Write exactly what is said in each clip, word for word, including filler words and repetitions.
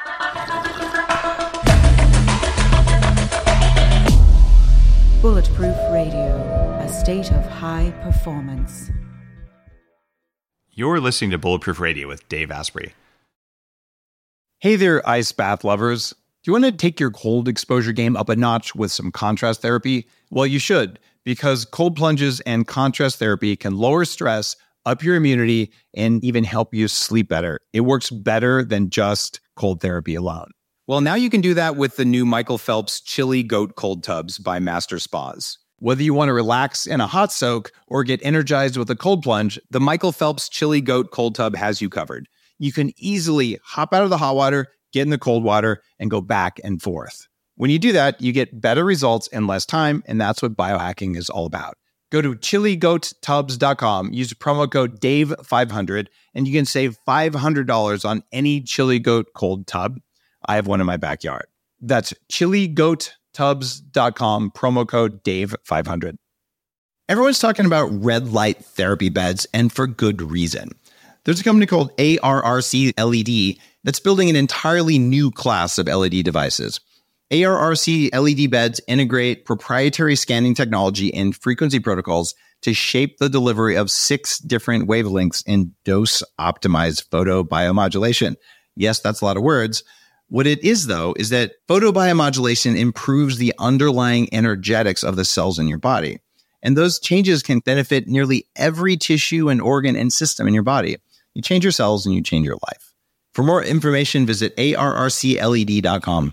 Bulletproof Radio, a state of high performance. You're listening to Bulletproof Radio with Dave Asprey. Hey there, ice bath lovers. Do you want to take your cold exposure game up a notch with some contrast therapy? Well, you should, because cold plunges and contrast therapy can lower stress, up your immunity, and even help you sleep better. It works better than just cold therapy alone. Well, now you can do that with the new Michael Phelps Chili Goat Cold Tubs by Master Spas. Whether you want to relax in a hot soak or get energized with a cold plunge, the Michael Phelps Chili Goat Cold Tub has you covered. You can easily hop out of the hot water, get in the cold water, and go back and forth. When you do that, you get better results in less time, and that's what biohacking is all about. Go to chili goat tubs dot com, use promo code Dave five hundred, and you can save five hundred dollars on any Chili Goat Cold Tub. I have one in my backyard. That's chili goat tubs dot com, promo code Dave five hundred. Everyone's talking about red light therapy beds, and for good reason. There's a company called A R R C L E D that's building an entirely new class of L E D devices. A R R C L E D beds integrate proprietary scanning technology and frequency protocols to shape the delivery of six different wavelengths in dose-optimized photobiomodulation. Yes, that's a lot of words. What it is, though, is that photobiomodulation improves the underlying energetics of the cells in your body. And those changes can benefit nearly every tissue and organ and system in your body. You change your cells and you change your life. For more information, visit A R R C L E D dot com.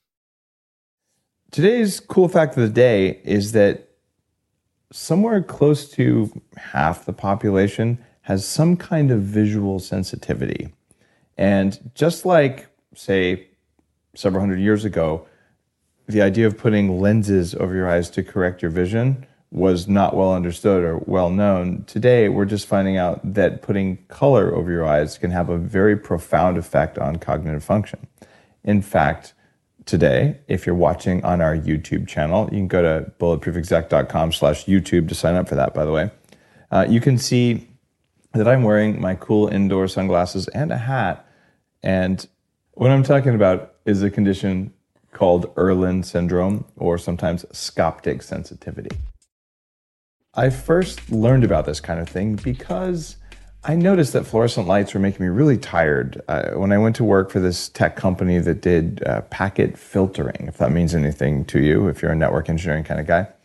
Today's cool fact of the day is that somewhere close to half the population has some kind of visual sensitivity. And just like, say, several hundred years ago, the idea of putting lenses over your eyes to correct your vision was not well understood or well known. Today, we're just finding out that putting color over your eyes can have a very profound effect on cognitive function. In fact, today, if you're watching on our YouTube channel, you can go to bulletproof exec dot com slash YouTube to sign up for that, by the way. Uh, you can see that I'm wearing my cool indoor sunglasses and a hat. And what I'm talking about is a condition called Irlen syndrome, or sometimes scoptic sensitivity. I first learned about this kind of thing because I noticed that fluorescent lights were making me really tired. Uh, when I went to work for this tech company that did uh, packet filtering, if that means anything to you, if you're a network engineering kind of guy,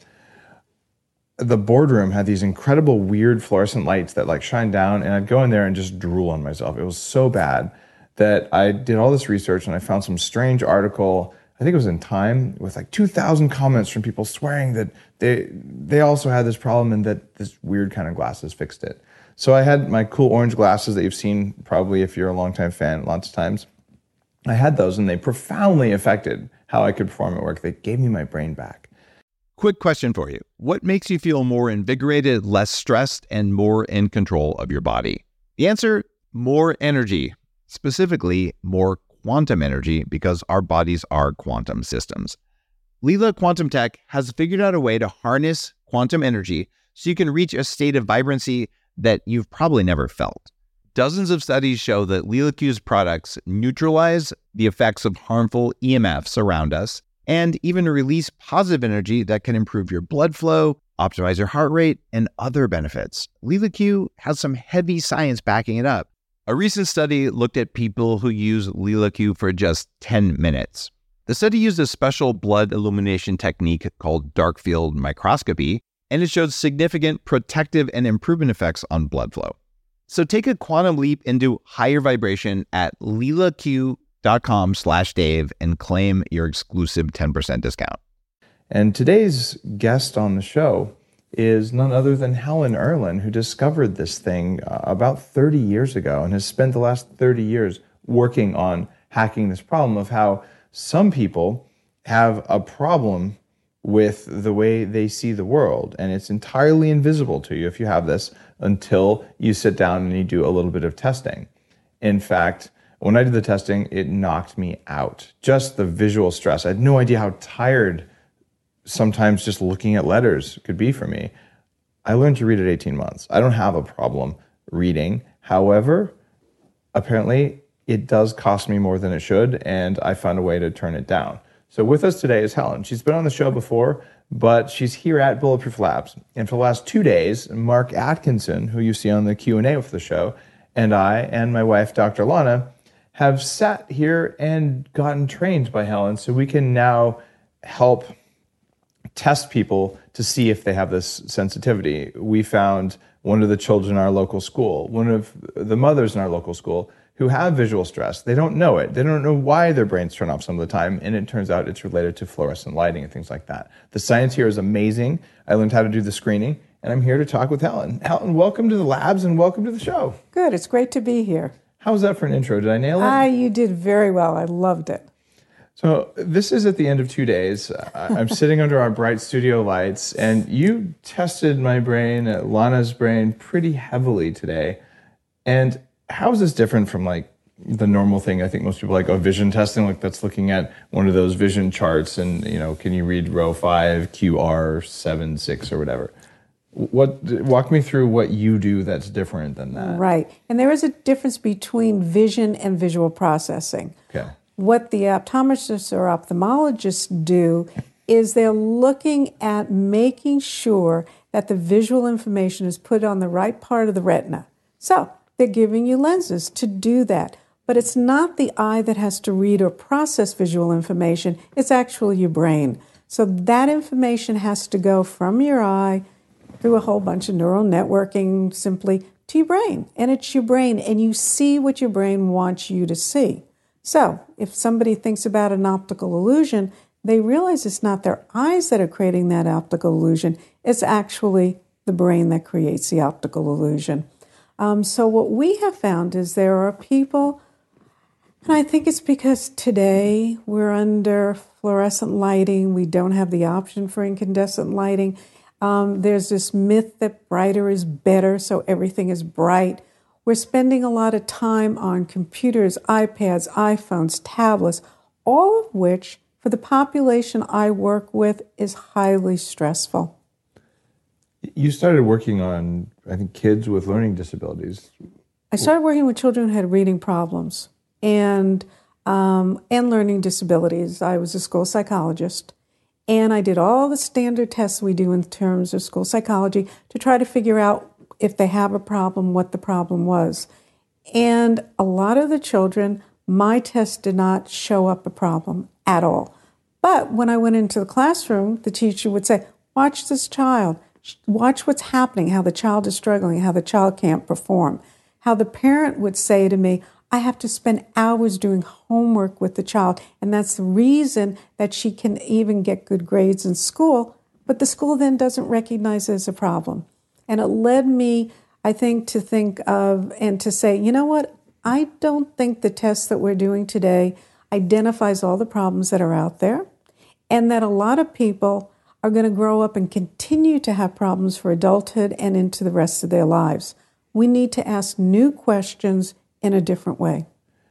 the boardroom had these incredible weird fluorescent lights that like shine down, and I'd go in there and just drool on myself. It was so bad that I did all this research and I found some strange article, I think it was in Time, with like two thousand comments from people swearing that they they also had this problem and that this weird kind of glasses fixed it. So I had my cool orange glasses that you've seen probably if you're a longtime fan lots of times. I had those and they profoundly affected how I could perform at work. They gave me my brain back. Quick question for you. What makes you feel more invigorated, less stressed, and more in control of your body? The answer, more energy. Specifically, more quantum energy, because our bodies are quantum systems. Lila Quantum Tech has figured out a way to harness quantum energy so you can reach a state of vibrancy that you've probably never felt. Dozens of studies show that LilaQ's products neutralize the effects of harmful E M Fs around us and even release positive energy that can improve your blood flow, optimize your heart rate, and other benefits. LilaQ has some heavy science backing it up. A recent study looked at people who use LilaQ for just ten minutes. The study used a special blood illumination technique called dark field microscopy, and it showed significant protective and improvement effects on blood flow. So take a quantum leap into higher vibration at lilaq dot com slash Dave and claim your exclusive ten percent discount. And today's guest on the show is none other than Helen Irlen, who discovered this thing uh, about thirty years ago and has spent the last thirty years working on hacking this problem of how some people have a problem with the way they see the world. And it's entirely invisible to you if you have this until you sit down and you do a little bit of testing. In fact, when I did the testing, it knocked me out. Just the visual stress. I had no idea how tired sometimes just looking at letters could be for me. I learned to read at eighteen months. I don't have a problem reading. However, apparently it does cost me more than it should, and I found a way to turn it down. So with us today is Helen. She's been on the show before, but she's here at Bulletproof Labs. And for the last two days, Mark Atkinson, who you see on the Q and A for the show, and I and my wife, Doctor Lana, have sat here and gotten trained by Helen so we can now help test people to see if they have this sensitivity. We found one of the children in our local school, one of the mothers in our local school who have visual stress. They don't know it. They don't know why their brains turn off some of the time, and it turns out it's related to fluorescent lighting and things like that. The science here is amazing. I learned how to do the screening, and I'm here to talk with Helen. Helen, welcome to the labs and welcome to the show. Good. It's great to be here. How was that for an intro? Did I nail it? Ah, you did very well. I loved it. So this is at the end of two days. I'm sitting under our bright studio lights, and you tested my brain, Lana's brain, pretty heavily today. And how is this different from like the normal thing? I think most people like, oh, vision testing, like that's looking at one of those vision charts, and you know, can you read row five, Q R seven, six, or whatever? What walk me through what you do that's different than that? Right, and there is a difference between vision and visual processing. Okay. What the optometrists or ophthalmologists do is they're looking at making sure that the visual information is put on the right part of the retina. So they're giving you lenses to do that. But it's not the eye that has to read or process visual information. It's actually your brain. So that information has to go from your eye through a whole bunch of neural networking simply to your brain. And it's your brain, and you see what your brain wants you to see. So if somebody thinks about an optical illusion, they realize it's not their eyes that are creating that optical illusion. It's actually the brain that creates the optical illusion. Um, so what we have found is there are people, and I think it's because today we're under fluorescent lighting. We don't have the option for incandescent lighting. Um, there's this myth that brighter is better, so everything is bright. We're spending a lot of time on computers, iPads, iPhones, tablets, all of which, for the population I work with, is highly stressful. You started working on, I think, kids with learning disabilities. I started working with children who had reading problems and um, and learning disabilities. I was a school psychologist, and I did all the standard tests we do in terms of school psychology to try to figure out if they have a problem, what the problem was. And a lot of the children, my test did not show up a problem at all. But when I went into the classroom, the teacher would say, watch this child. Watch what's happening, how the child is struggling, how the child can't perform. How the parent would say to me, I have to spend hours doing homework with the child, and that's the reason that she can even get good grades in school, but the school then doesn't recognize it as a problem. And it led me, I think, to think of and to say, you know what, I don't think the test that we're doing today identifies all the problems that are out there, and that a lot of people are going to grow up and continue to have problems for adulthood and into the rest of their lives. We need to ask new questions in a different way.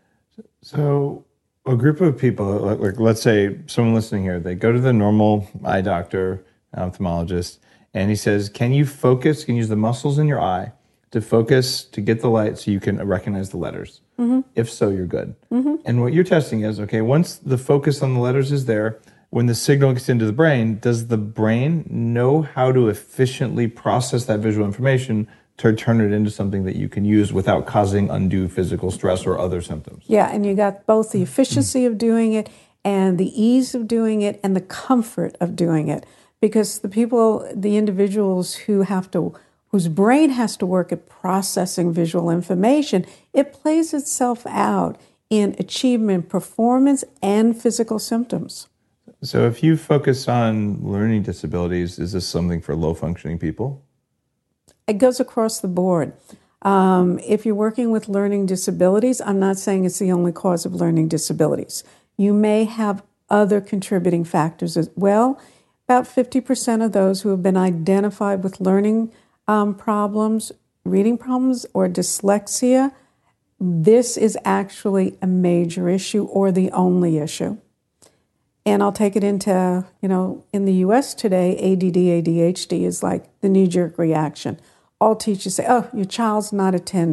So a group of people, like, like let's say someone listening here, they go to the normal eye doctor, ophthalmologist, and he says, can you focus, can you use the muscles in your eye to focus, to get the light so you can recognize the letters? Mm-hmm. If so, you're good. Mm-hmm. And what you're testing is, okay, once the focus on the letters is there, when the signal gets into the brain, does the brain know how to efficiently process that visual information to turn it into something that you can use without causing undue physical stress or other symptoms? Yeah, and you got both the efficiency of doing it and the ease of doing it and the comfort of doing it. Because the people, the individuals who have to, whose brain has to work at processing visual information, it plays itself out in achievement, performance, and physical symptoms. So if you focus on learning disabilities, is this something for low-functioning people? It goes across the board. Um, if you're working with learning disabilities, I'm not saying it's the only cause of learning disabilities. You may have other contributing factors as well. About fifty percent of those who have been identified with learning um, problems, reading problems, or dyslexia, this is actually a major issue or the only issue. And I'll take it into, you know, in the U S today, A D D, A D H D is like the knee-jerk reaction. All teachers say, oh, your child's not attending.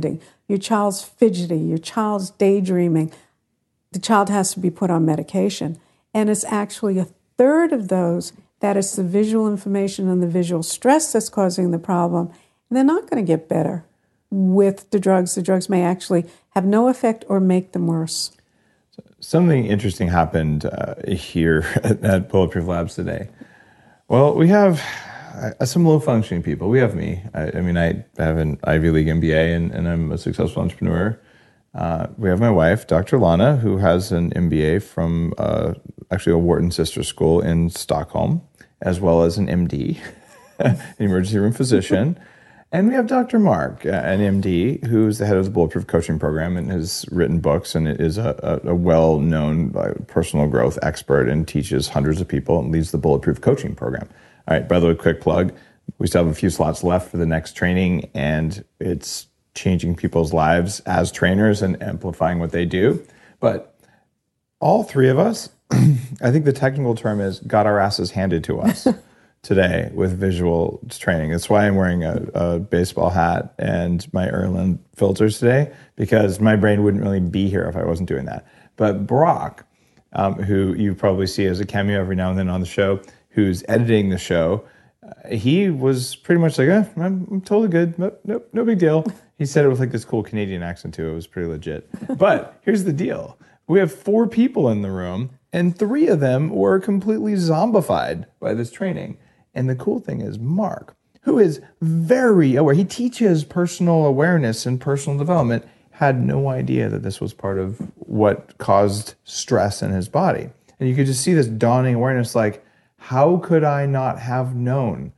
your child's fidgety, your child's daydreaming, the child has to be put on medication. And it's actually a third of those that it's the visual information and the visual stress that's causing the problem. And they're not going to get better with the drugs. The drugs may actually have no effect or make them worse. Something interesting happened uh, here at, at Bulletproof Labs today. Well, we have uh, some low-functioning people. We have me. I, I mean, I have an Ivy League M B A, and, and I'm a successful entrepreneur. Uh, we have my wife, Doctor Lana, who has an M B A from uh, actually a Wharton sister school in Stockholm, as well as an M D, an emergency room physician. And we have Doctor Mark, an M D, who's the head of the Bulletproof Coaching Program and has written books and is a, a, a well-known uh, personal growth expert and teaches hundreds of people and leads the Bulletproof Coaching Program. All right, by the way, quick plug. We still have a few slots left for the next training, and it's changing people's lives as trainers and amplifying what they do. But all three of us, I think the technical term is got our asses handed to us today with visual training. That's why I'm wearing a, a baseball hat and my Erlen filters today, because my brain wouldn't really be here if I wasn't doing that. But Brock, um, who you probably see as a cameo every now and then on the show, who's editing the show, uh, he was pretty much like, eh, I'm, I'm totally good. No, no, no big deal. He said it with like this cool Canadian accent too. It was pretty legit. But here's the deal. We have four people in the room, and three of them were completely zombified by this training. And the cool thing is Mark, who is very aware, he teaches personal awareness and personal development, had no idea that this was part of what caused stress in his body. And you could just see this dawning awareness, like, how could I not have known?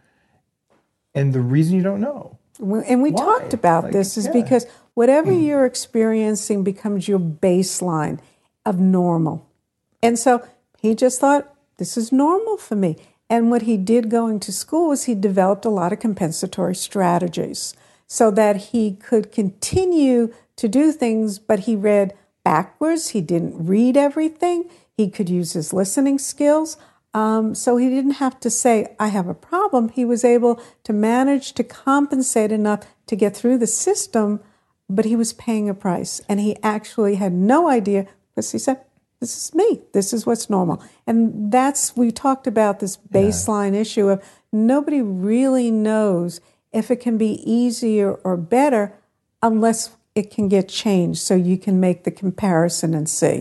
And the reason you don't know. And we Why? talked about like, this is yeah. because whatever you're experiencing becomes your baseline of normal. And so he just thought, this is normal for me. And what he did going to school was he developed a lot of compensatory strategies so that he could continue to do things, but he read backwards. He didn't read everything. He could use his listening skills. Um, so he didn't have to say, I have a problem. He was able to manage to compensate enough to get through the system, but he was paying a price. And he actually had no idea, because he said, this is me. This is what's normal. And that's, we talked about this baseline yeah. issue of nobody really knows if it can be easier or better unless it can get changed so you can make the comparison and see.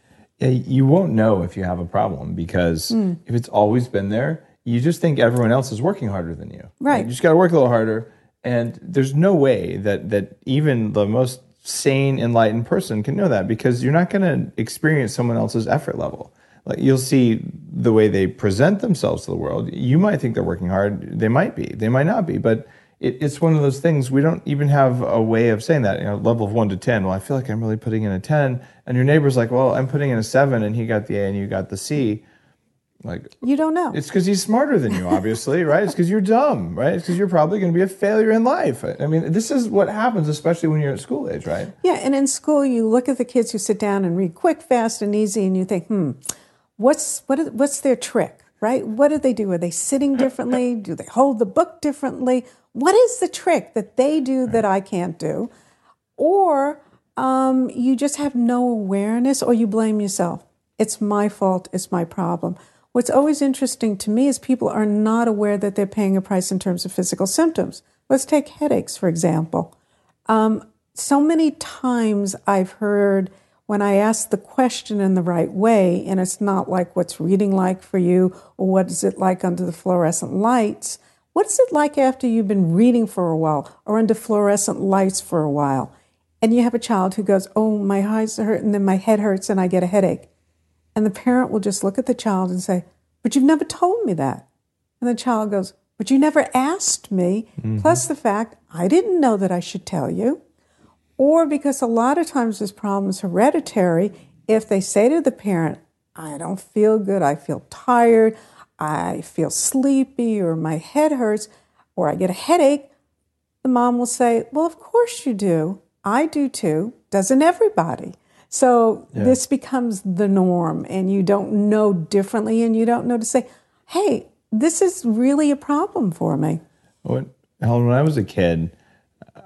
You won't know if you have a problem, because mm. if it's always been there, you just think everyone else is working harder than you. Right. Like, you just got to work a little harder. And there's no way that, that even the most sane, enlightened person can know that, because you're not going to experience someone else's effort level. Like, you'll see the way they present themselves to the world. You might think they're working hard. They might be. They might not be. But it, it's one of those things, we don't even have a way of saying that. You know, level of one to ten. Well, I feel like I'm really putting in a ten. And your neighbor's like, well, I'm putting in a seven, and he got the A and you got the C. Like, you don't know. It's because he's smarter than you, obviously, right? It's because you're dumb, right? It's because you're probably going to be a failure in life. I mean, this is what happens, especially when you're at school age, right? Yeah, and in school, you look at the kids who sit down and read quick, fast, and easy, and you think, hmm, what's what? Is, what's their trick, right? What do they do? Are they sitting differently? Do they hold the book differently? What is the trick that they do that I can't do? Or um, you just have no awareness, or you blame yourself. It's my fault. It's my problem. What's always interesting to me is people are not aware that they're paying a price in terms of physical symptoms. Let's take headaches, for example. Um, so many times I've heard when I ask the question in the right way, and it's not like what's reading like for you, or what is it like under the fluorescent lights? What is it like after you've been reading for a while or under fluorescent lights for a while? And you have a child who goes, oh, my eyes hurt, and then my head hurts, and I get a headache. And the parent will just look at the child and say, but you've never told me that. And the child goes, but you never asked me, mm-hmm. plus the fact I didn't know that I should tell you. Or because a lot of times this problem is hereditary, if they say to the parent, I don't feel good, I feel tired, I feel sleepy, or my head hurts, or I get a headache, the mom will say, well, of course you do. I do too. Doesn't everybody? So yeah. this becomes the norm, and you don't know differently, and you don't know to say, hey, this is really a problem for me. When, Helen, when I was a kid, uh,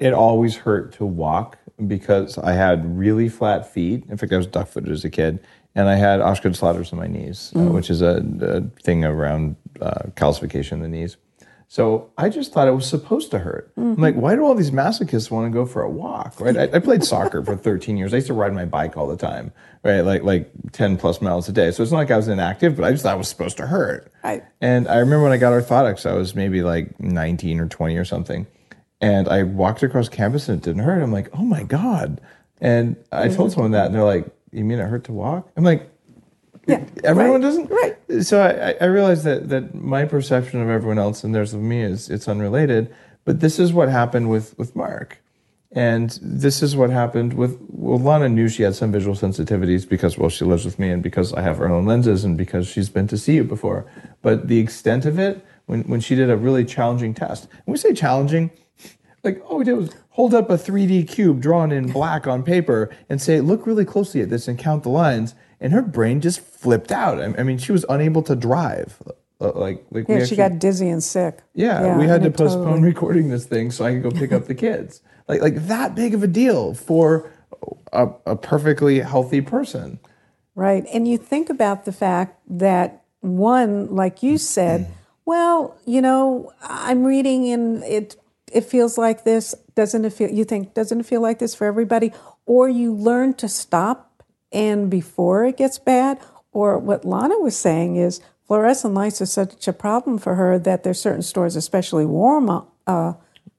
it always hurt to walk because I had really flat feet. In fact, I was duck-footed as a kid. And I had Osgood-Schlatters in my knees, mm. uh, which is a, a thing around uh, calcification in the knees. So I just thought it was supposed to hurt. Mm-hmm. I'm like, why do all these masochists want to go for a walk, right? I, I played soccer for thirteen years. I used to ride my bike all the time, right? Like like ten plus miles a day. So it's not like I was inactive, but I just thought it was supposed to hurt. Right. And I remember when I got orthotics, I was maybe like nineteen or twenty or something. And I walked across campus and it didn't hurt. I'm like, oh my God. And I told someone that and they're like, you mean it hurt to walk? I'm like, yeah, everyone right, doesn't? Right. So I, I realized that, that my perception of everyone else and theirs of me is it's unrelated. But this is what happened with, with Mark. And this is what happened with, well, Lana knew she had some visual sensitivities because, well, she lives with me and because I have her own lenses and because she's been to see you before. But the extent of it, when, when she did a really challenging test, when we say challenging, like, all we did was hold up a three D cube drawn in black on paper and say, look really closely at this and count the lines. And her brain just flipped out. I mean, she was unable to drive. Like, like yeah, we she actually, got dizzy and sick. Yeah, yeah we had to postpone totally. recording this thing so I could go pick up the kids. Like, like that big of a deal for a, a perfectly healthy person. Right. And you think about the fact that, one, like you said, well, you know, I'm reading and it it feels like this. Doesn't it feel, you think, doesn't it feel like this for everybody? Or you learn to stop and before it gets bad. Or what Lana was saying is fluorescent lights are such a problem for her that there's certain stores, especially Walmart, uh,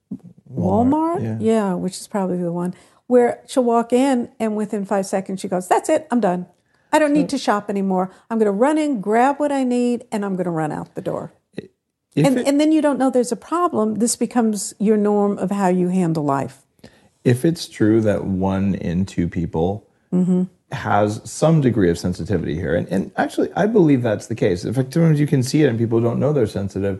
Walmart, Walmart yeah. yeah, which is probably the one, where she'll walk in and within five seconds she goes, that's it, I'm done. I don't need to shop anymore. I'm going to run in, grab what I need, and I'm going to run out the door. And, it, and then you don't know there's a problem. This becomes your norm of how you handle life. If it's true that one in two people mm-hmm. has some degree of sensitivity here, and, and actually I believe that's the case. In fact, sometimes you can see it and people don't know they're sensitive.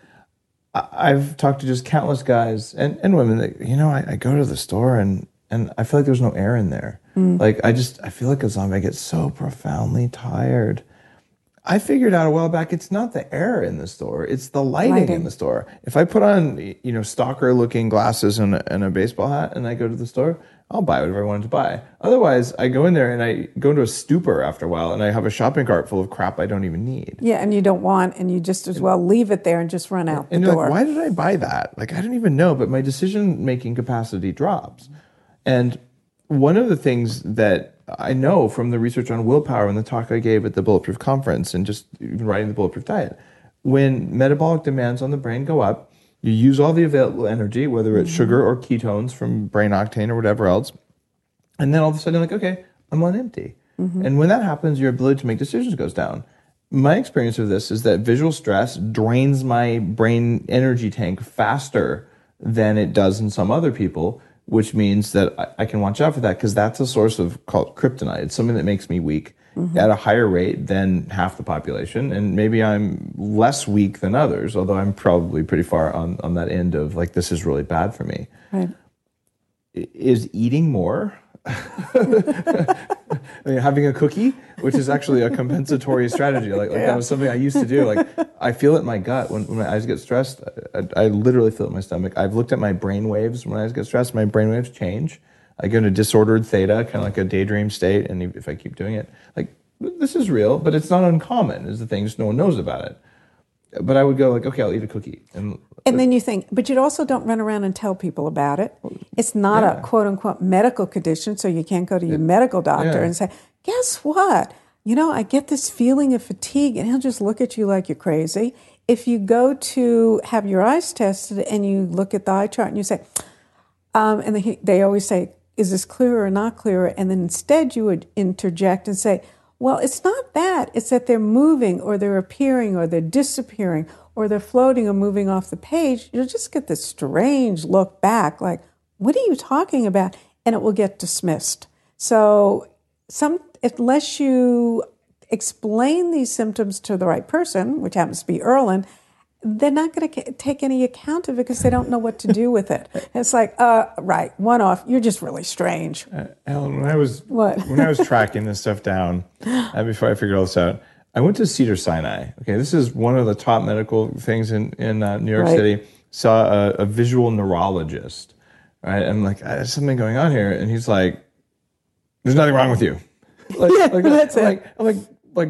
I, I've talked to just countless guys and, and women that, you know, I, I go to the store and, and I feel like there's no air in there. Mm. Like, I just, I feel like a zombie. I get so profoundly tired. I figured out a while back, it's not the air in the store, it's the lighting, lighting. in the store. If I put on, you know, stalker-looking glasses and a, and a baseball hat and I go to the store, I'll buy whatever I wanted to buy. Otherwise, I go in there and I go into a stupor after a while and I have a shopping cart full of crap I don't even need. Yeah, and you don't want, and you just as well leave it there and just run out and the you're door. Like, why did I buy that? Like, I don't even know, but my decision-making capacity drops. And one of the things that I know from the research on willpower and the talk I gave at the Bulletproof Conference and just even writing the Bulletproof Diet, when metabolic demands on the brain go up, you use all the available energy, whether it's mm-hmm. sugar or ketones from brain octane or whatever else, and then all of a sudden you're like, okay, I'm on empty. Mm-hmm. And when that happens, your ability to make decisions goes down. My experience of this is that visual stress drains my brain energy tank faster than it does in some other people, which means that I, I can watch out for that because that's a source of called kryptonite. It's something that makes me weak mm-hmm. at a higher rate than half the population. And maybe I'm less weak than others, although I'm probably pretty far on, on that end of like, this is really bad for me. Right. Is eating more, I mean, having a cookie, which is actually a compensatory strategy. Like, like yeah. that was something I used to do. Like, I feel it in my gut when, when my eyes get stressed. I, I literally feel it in my stomach. I've looked at my brain waves when I get stressed. My brain waves change. I go into disordered theta, kind of like a daydream state. And if I keep doing it, like, this is real, but it's not uncommon. Is the thing, just no one knows about it. But I would go like, okay, I'll eat a cookie. And, and then you think, but you also don't run around and tell people about it. It's not yeah. a quote unquote medical condition, so you can't go to your yeah. medical doctor yeah. and say, guess what? You know, I get this feeling of fatigue, and he'll just look at you like you're crazy. If you go to have your eyes tested and you look at the eye chart and you say, um, and they, they always say, is this clearer or not clearer? And then instead you would interject and say, well, it's not that. It's that they're moving or they're appearing or they're disappearing or they're floating or moving off the page. You'll just get this strange look back like, what are you talking about? And it will get dismissed. So some, unless you explain these symptoms to the right person, which happens to be Erlen, they're not going to take any account of it because they don't know what to do with it. It's like, uh, right, one off. You're just really strange. Uh, Ellen, when I was what? when I was tracking this stuff down, uh, before I figured all this out, I went to Cedars-Sinai. Okay, this is one of the top medical things in in uh, New York right. City. Saw a, a visual neurologist right? I'm like, there's something going on here. And he's like, there's nothing wrong with you. Like, Yeah, like, that's I'm it. like, I'm like, like,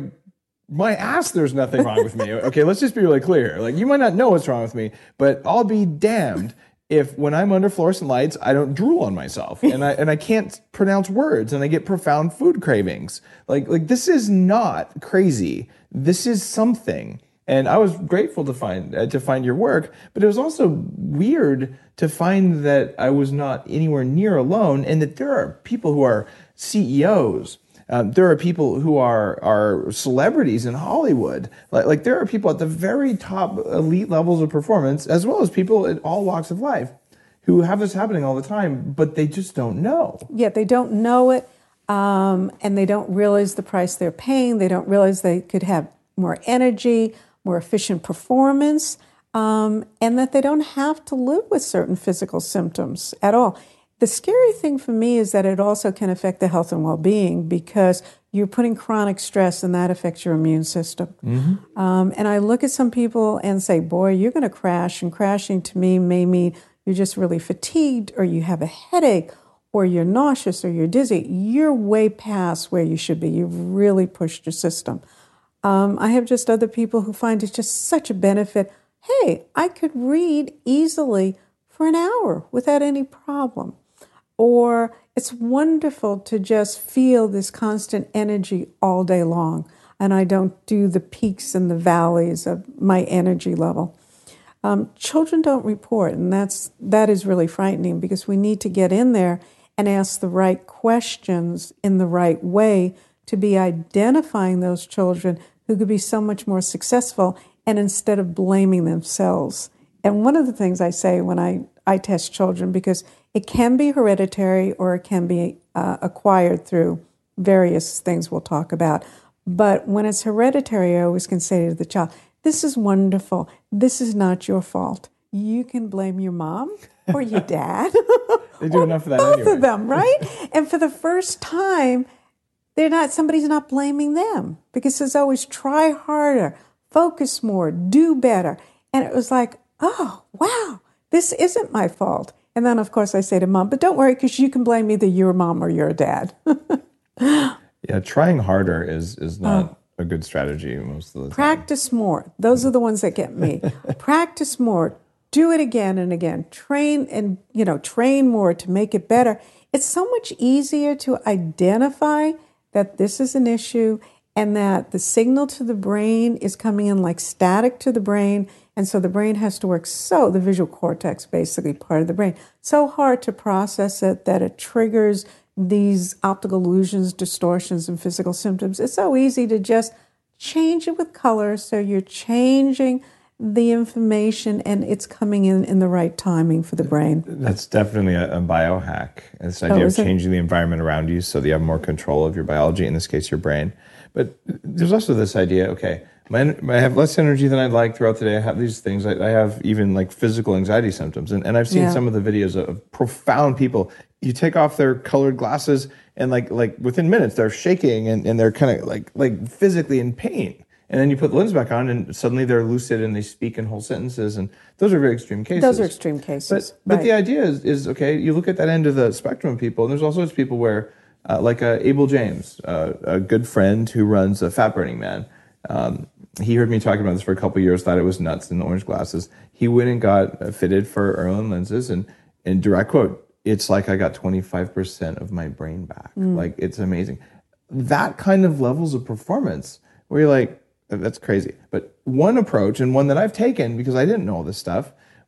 my ass, there's nothing wrong with me. Okay, let's just be really clear. Like, you might not know what's wrong with me, but I'll be damned if when I'm under fluorescent lights, I don't drool on myself and I and I can't pronounce words and I get profound food cravings. Like, like this is not crazy. This is something. And I was grateful to find uh, to find your work, but it was also weird to find that I was not anywhere near alone, and that there are people who are C E Os. Um, there are people who are are celebrities in Hollywood. Like, like there are people at the very top elite levels of performance, as well as people at all walks of life, who have this happening all the time, but they just don't know. Yeah, they don't know it, um, and they don't realize the price they're paying. They don't realize they could have more energy, more efficient performance, um, and that they don't have to live with certain physical symptoms at all. The scary thing for me is that it also can affect the health and well-being, because you're putting chronic stress and that affects your immune system. Mm-hmm. Um, and I look at some people and say, boy, you're going to crash. And crashing to me may mean you're just really fatigued, or you have a headache, or you're nauseous, or you're dizzy. You're way past where you should be. You've really pushed your system. Um, I have just other people who find it's just such a benefit. Hey, I could read easily for an hour without any problem. Or it's wonderful to just feel this constant energy all day long, and I don't do the peaks and the valleys of my energy level. Um, children don't report, and that's that is really frightening, because we need to get in there and ask the right questions in the right way to be identifying those children who could be so much more successful, and instead of blaming themselves. And one of the things I say when I, I test children, because it can be hereditary or it can be uh, acquired through various things we'll talk about. But when it's hereditary, I always can say to the child, this is wonderful. This is not your fault. You can blame your mom or your dad. They do or enough of that both anyway. of them, right? And for the first time, they're not, somebody's not blaming them, because there's always try harder, focus more, do better. And it was like, oh, wow, this isn't my fault. And then, of course, I say to mom, but don't worry, because you can blame either your mom or your dad. Yeah, trying harder is is not oh. a good strategy most of the time. Practice more. Those are the ones that get me. Practice more. Do it again and again. Train and, you know, train more to make it better. It's so much easier to identify that this is an issue, and that the signal to the brain is coming in like static to the brain. And so the brain has to work so, the visual cortex, basically part of the brain, so hard to process it that it triggers these optical illusions, distortions, and physical symptoms. It's so easy to just change it with color. So you're changing the information and it's coming in in the right timing for the brain. That's definitely a, a biohack. This idea oh, of changing it? the environment around you so that you have more control of your biology, in this case, your brain. But there's also this idea, okay, my, I have less energy than I'd like throughout the day. I have these things. I, I have even like physical anxiety symptoms. And, and I've seen yeah. some of the videos of, of profound people. You take off their colored glasses and like like within minutes, they're shaking and, and they're kind of like like physically in pain. And then you put the lens back on and suddenly they're lucid and they speak in whole sentences. And those are very extreme cases. Those are extreme cases. But, but right. the idea is, is, okay, you look at that end of the spectrum of people, and there's all sorts of people where, uh, like uh, Abel James, uh, a good friend who runs a Fat Burning Man, um, he heard me talking about this for a couple of years, thought it was nuts in the orange glasses. He went and got uh, fitted for Erlen lenses, and in direct quote, it's like I got twenty-five percent of my brain back. Mm. Like, it's amazing. That kind of levels of performance where you're like, that's crazy. But one approach, and one that I've taken because I didn't know all this stuff,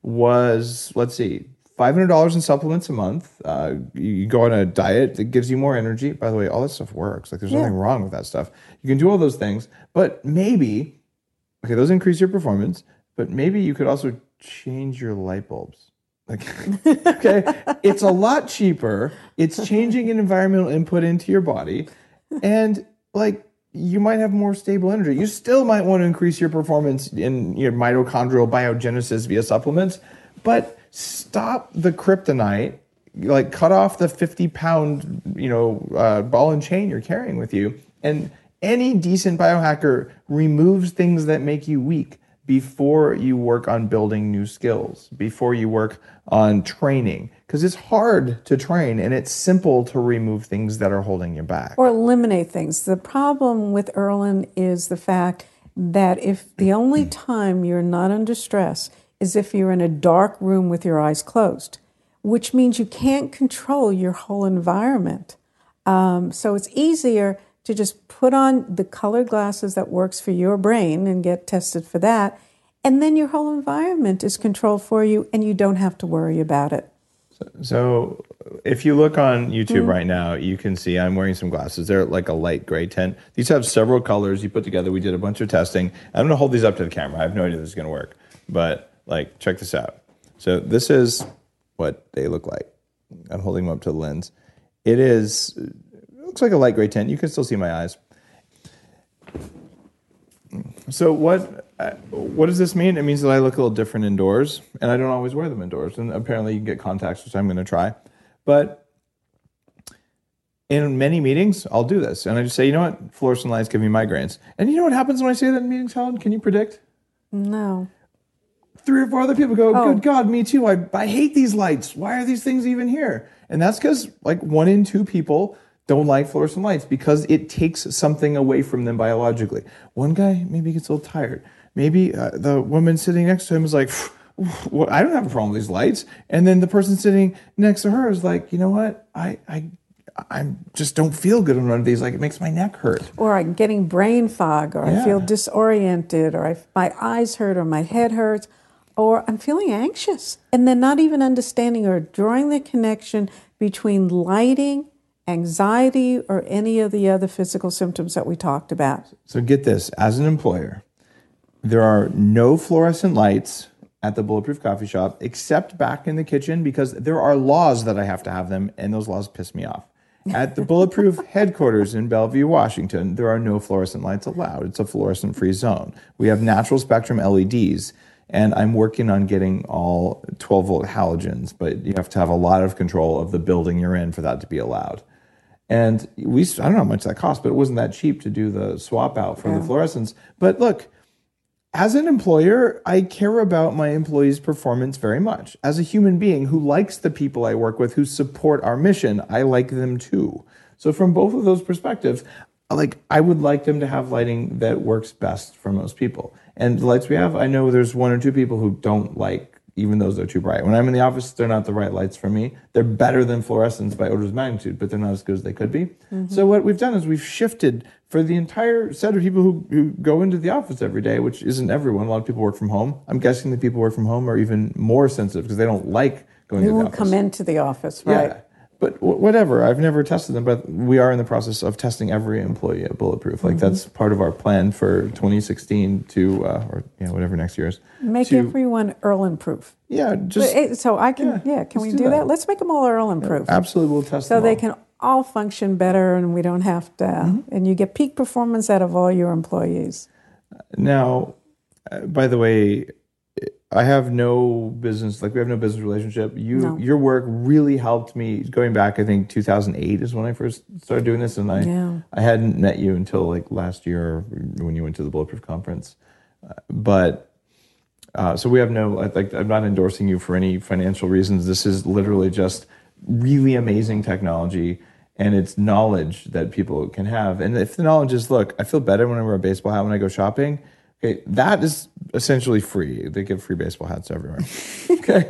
was, let's see, five hundred dollars in supplements a month. Uh, you go on a diet that gives you more energy. By the way, all this stuff works. Like, there's yeah. nothing wrong with that stuff. You can do all those things, but maybe, okay, those increase your performance, but maybe you could also change your light bulbs. Like, okay, it's a lot cheaper. It's changing an environmental input into your body, and like, you might have more stable energy. You still might want to increase your performance in your mitochondrial biogenesis via supplements, but stop the kryptonite. Like, cut off the fifty pound, you know, uh, ball and chain you're carrying with you. And any decent biohacker removes things that make you weak. before you work on building new skills, before you work on training, because it's hard to train and it's simple to remove things that are holding you back. Or eliminate things. The problem with Erlen is the fact that if the only time you're not under stress is if you're in a dark room with your eyes closed, which means you can't control your whole environment. Um, so it's easier to just put on the colored glasses that works for your brain and get tested for that. And then your whole environment is controlled for you and you don't have to worry about it. So, so if you look on YouTube mm-hmm. right now, you can see I'm wearing some glasses. They're like a light gray tint. These have several colors you put together. We did a bunch of testing. I'm going to hold these up to the camera. I have no idea if this is going to work. But like, check this out. So this is what they look like. I'm holding them up to the lens. It is... looks like a light gray tint. You can still see my eyes. So what uh, what does this mean? It means that I look a little different indoors, and I don't always wear them indoors. And apparently you can get contacts, which I'm going to try. But in many meetings, I'll do this. And I just say, you know what? Fluorescent lights give me migraines. And you know what happens when I say that in meetings, Helen? Can you predict? No. Three or four other people go, oh. Good God, me too. I, I hate these lights. Why are these things even here? And that's because like one in two people don't like fluorescent lights because it takes something away from them biologically. One guy maybe gets a little tired. Maybe uh, the woman sitting next to him is like, well, I don't have a problem with these lights. And then the person sitting next to her is like, you know what? I I I just don't feel good on one of these. Like it makes my neck hurt. Or I'm getting brain fog, or yeah. I feel disoriented, or I, my eyes hurt, or my head hurts, or I'm feeling anxious. And they're not even understanding or drawing the connection between lighting, anxiety, or any of the other physical symptoms that we talked about. So get this, as an employer, there are no fluorescent lights at the Bulletproof Coffee Shop except back in the kitchen because there are laws that I have to have them, and those laws piss me off. At the Bulletproof headquarters in Bellevue, Washington, there are no fluorescent lights allowed. It's a fluorescent-free zone. We have natural spectrum L E Ds, and I'm working on getting all twelve-volt halogens, but you have to have a lot of control of the building you're in for that to be allowed. And we, I don't know how much that cost, but it wasn't that cheap to do the swap out for yeah. the fluorescents. But look, as an employer, I care about my employees' performance very much. As a human being who likes the people I work with, who support our mission, I like them too. So from both of those perspectives, like I would like them to have lighting that works best for most people. And the lights we have, I know there's one or two people who don't like even those are too bright. When I'm in the office, they're not the right lights for me. They're better than fluorescents by orders of magnitude, but they're not as good as they could be. Mm-hmm. So what we've done is we've shifted for the entire set of people who, who go into the office every day, which isn't everyone. A lot of people work from home. I'm guessing the people who work from home are even more sensitive because they don't like going they to the won't office. come into the office, right? Yeah. But w- whatever, I've never tested them, but we are in the process of testing every employee at Bulletproof. Like mm-hmm. that's part of our plan for twenty sixteen to, uh, or you know, whatever next year is. Make to, everyone Erlen-proof. Yeah, just. But, so I can, yeah, yeah can we do, do that? that? Let's make them all Erlen-proof. Yeah, absolutely, we'll test so them they all. can all function better and we don't have to, mm-hmm. and you get peak performance out of all your employees. Now, uh, by the way, I have no business, like we have no business relationship. You, no. Your work really helped me going back, I think two thousand eight is when I first started doing this. And I, yeah. I hadn't met you until like last year when you went to the Bulletproof conference. Uh, but, uh, so we have no, like, I'm not endorsing you for any financial reasons. This is literally just really amazing technology and it's knowledge that people can have. And if the knowledge is, look, I feel better when I wear a baseball hat when I go shopping. Okay, that is essentially free. They give free baseball hats everywhere. Okay,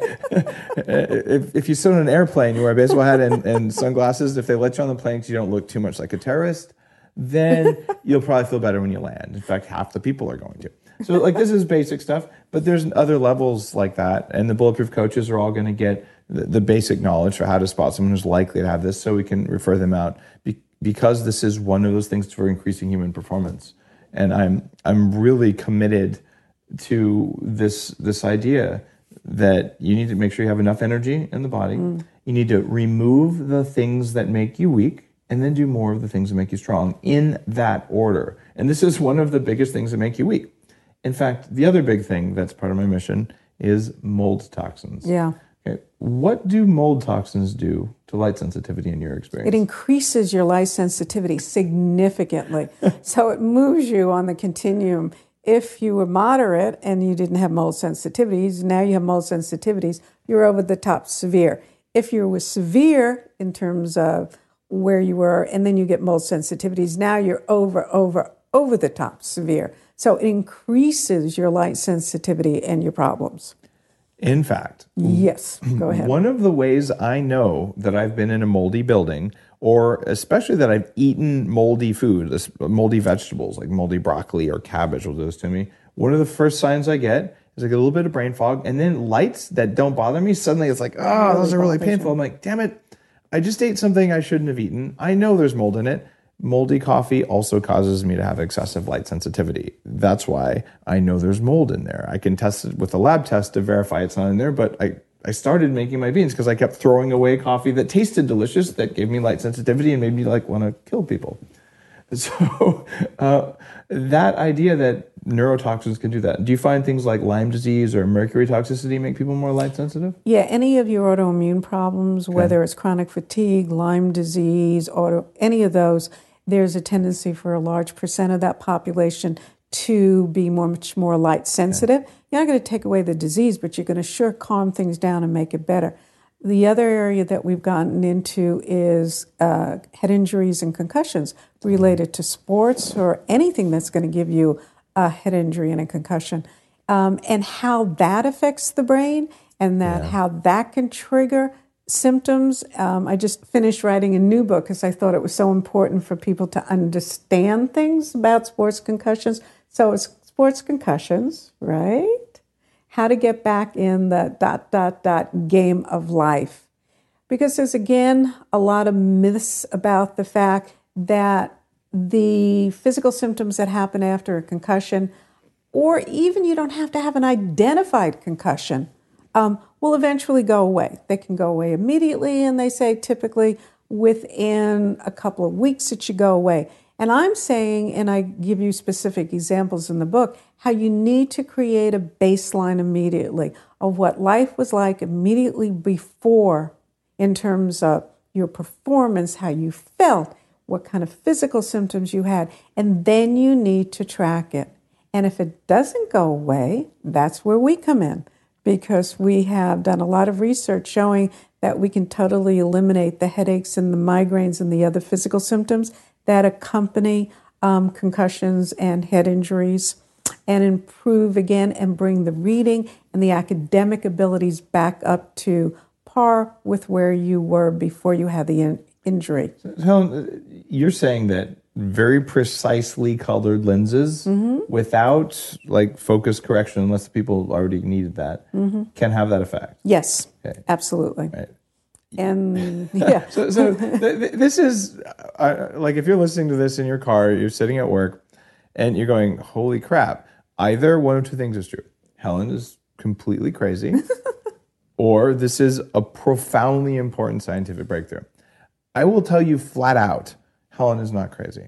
if if you sit on an airplane, you wear a baseball hat and, and sunglasses. If they let you on the plane because you don't look too much like a terrorist, then you'll probably feel better when you land. In fact, half the people are going to. So, like, this is basic stuff, but there's other levels like that, and the Bulletproof coaches are all going to get the, the basic knowledge for how to spot someone who's likely to have this, so we can refer them out be, because this is one of those things for increasing human performance. And I'm I'm really committed to this this idea that you need to make sure you have enough energy in the body. Mm. You need to remove the things that make you weak and then do more of the things that make you strong in that order. And this is one of the biggest things that make you weak. In fact, the other big thing that's part of my mission is mold toxins. Yeah. Okay. What do mold toxins do to light sensitivity in your experience? It increases your light sensitivity significantly. So it moves you on the continuum if you were moderate and you didn't have mold sensitivities, now you have mold sensitivities, you're over the top severe. If you were severe in terms of where you were, and then you get mold sensitivities, now you're over, over, over the top severe. So it increases your light sensitivity and your problems. In fact, yes, go ahead. One of the ways I know that I've been in a moldy building, or especially that I've eaten moldy food, this moldy vegetables like moldy broccoli or cabbage will do this to me. One of the first signs I get is I get a little bit of brain fog, and then lights that don't bother me, suddenly it's like, oh, really those are really painful. I'm like, damn it, I just ate something I shouldn't have eaten. I know there's mold in it. Moldy coffee also causes me to have excessive light sensitivity. That's why I know there's mold in there. I can test it with a lab test to verify it's not in there, but I, I started making my beans because I kept throwing away coffee that tasted delicious, that gave me light sensitivity and made me like want to kill people. So uh, that idea that neurotoxins can do that. Do you find things like Lyme disease or mercury toxicity make people more light sensitive? Yeah, any of your autoimmune problems, okay. whether it's chronic fatigue, Lyme disease, auto, any of those, there's a tendency for a large percent of that population to be more, much more light sensitive. Okay. You're not going to take away the disease, but you're going to sure calm things down and make it better. The other area that we've gotten into is uh, head injuries and concussions related to sports or anything that's going to give you a head injury and a concussion, um, and how that affects the brain and that yeah. how that can trigger symptoms. Um, I just finished writing a new book because I thought it was so important for people to understand things about sports concussions. So it's sports concussions, right? How to get back in the dot, dot, dot game of life. Because there's, again, a lot of myths about the fact that the physical symptoms that happen after a concussion, or even you don't have to have an identified concussion, um, will eventually go away. They can go away immediately, and they say typically within a couple of weeks it should go away. And I'm saying, and I give you specific examples in the book, how you need to create a baseline immediately of what life was like immediately before in terms of your performance, how you felt, what kind of physical symptoms you had, and then you need to track it. And if it doesn't go away, that's where we come in, because we have done a lot of research showing that we can totally eliminate the headaches and the migraines and the other physical symptoms that accompany um, concussions and head injuries, and improve again and bring the reading and the academic abilities back up to par with where you were before you had the in- injury. So, Helen, you're saying that very precisely colored lenses mm-hmm. without like focus correction, unless the people already needed that, mm-hmm. can have that effect? Yes, okay. Absolutely. Right. And yeah. so so th- th- this is, uh, like if you're listening to this in your car, you're sitting at work, and you're going, holy crap. Either one of two things is true. Helen is completely crazy, or this is a profoundly important scientific breakthrough. I will tell you flat out, Helen is not crazy.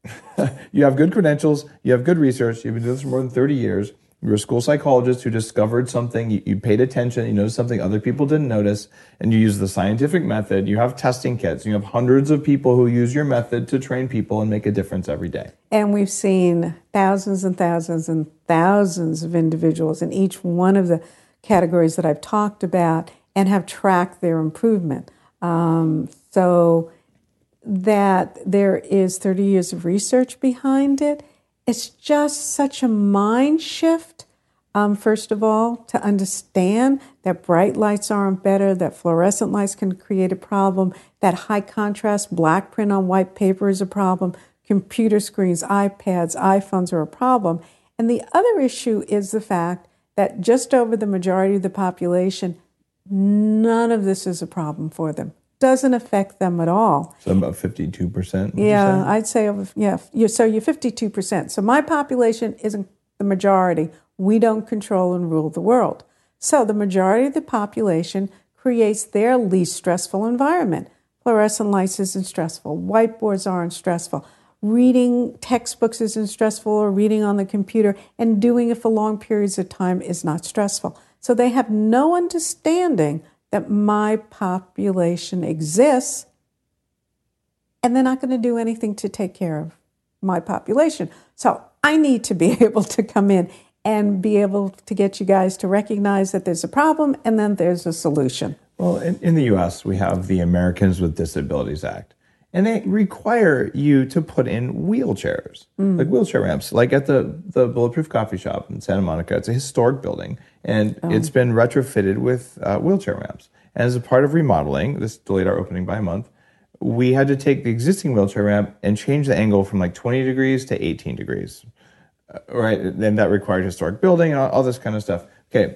You have good credentials. You have good research. You've been doing this for more than thirty years. You're a school psychologist who discovered something. You, you paid attention. You noticed something other people didn't notice. And you use the scientific method. You have testing kits. You have hundreds of people who use your method to train people and make a difference every day. And we've seen thousands and thousands and thousands of individuals in each one of the categories that I've talked about and have tracked their improvement. Um, so that there is thirty years of research behind it. It's just such a mind shift, um, first of all, to understand that bright lights aren't better, that fluorescent lights can create a problem, that high contrast black print on white paper is a problem, computer screens, iPads, iPhones are a problem. And the other issue is the fact that just over the majority of the population, none of this is a problem for them. Doesn't affect them at all. So about fifty-two percent? Yeah, I'd say, over, yeah. You're, so you're fifty-two percent. So my population isn't the majority. We don't control and rule the world. So the majority of the population creates their least stressful environment. Fluorescent lights isn't stressful. Whiteboards aren't stressful. Reading textbooks isn't stressful, or reading on the computer and doing it for long periods of time is not stressful. So they have no understanding that my population exists, and they're not going to do anything to take care of my population. So I need to be able to come in and be able to get you guys to recognize that there's a problem and then there's a solution. Well, in, in the U S, we have the Americans with Disabilities Act, and they require you to put in wheelchairs, mm. like wheelchair ramps. Like at the, the Bulletproof Coffee Shop in Santa Monica, it's a historic building, and oh. it's been retrofitted with uh, wheelchair ramps. And as a part of remodeling, this delayed our opening by a month, we had to take the existing wheelchair ramp and change the angle from like twenty degrees to eighteen degrees. Uh, right? And that required historic building and all, all this kind of stuff. Okay.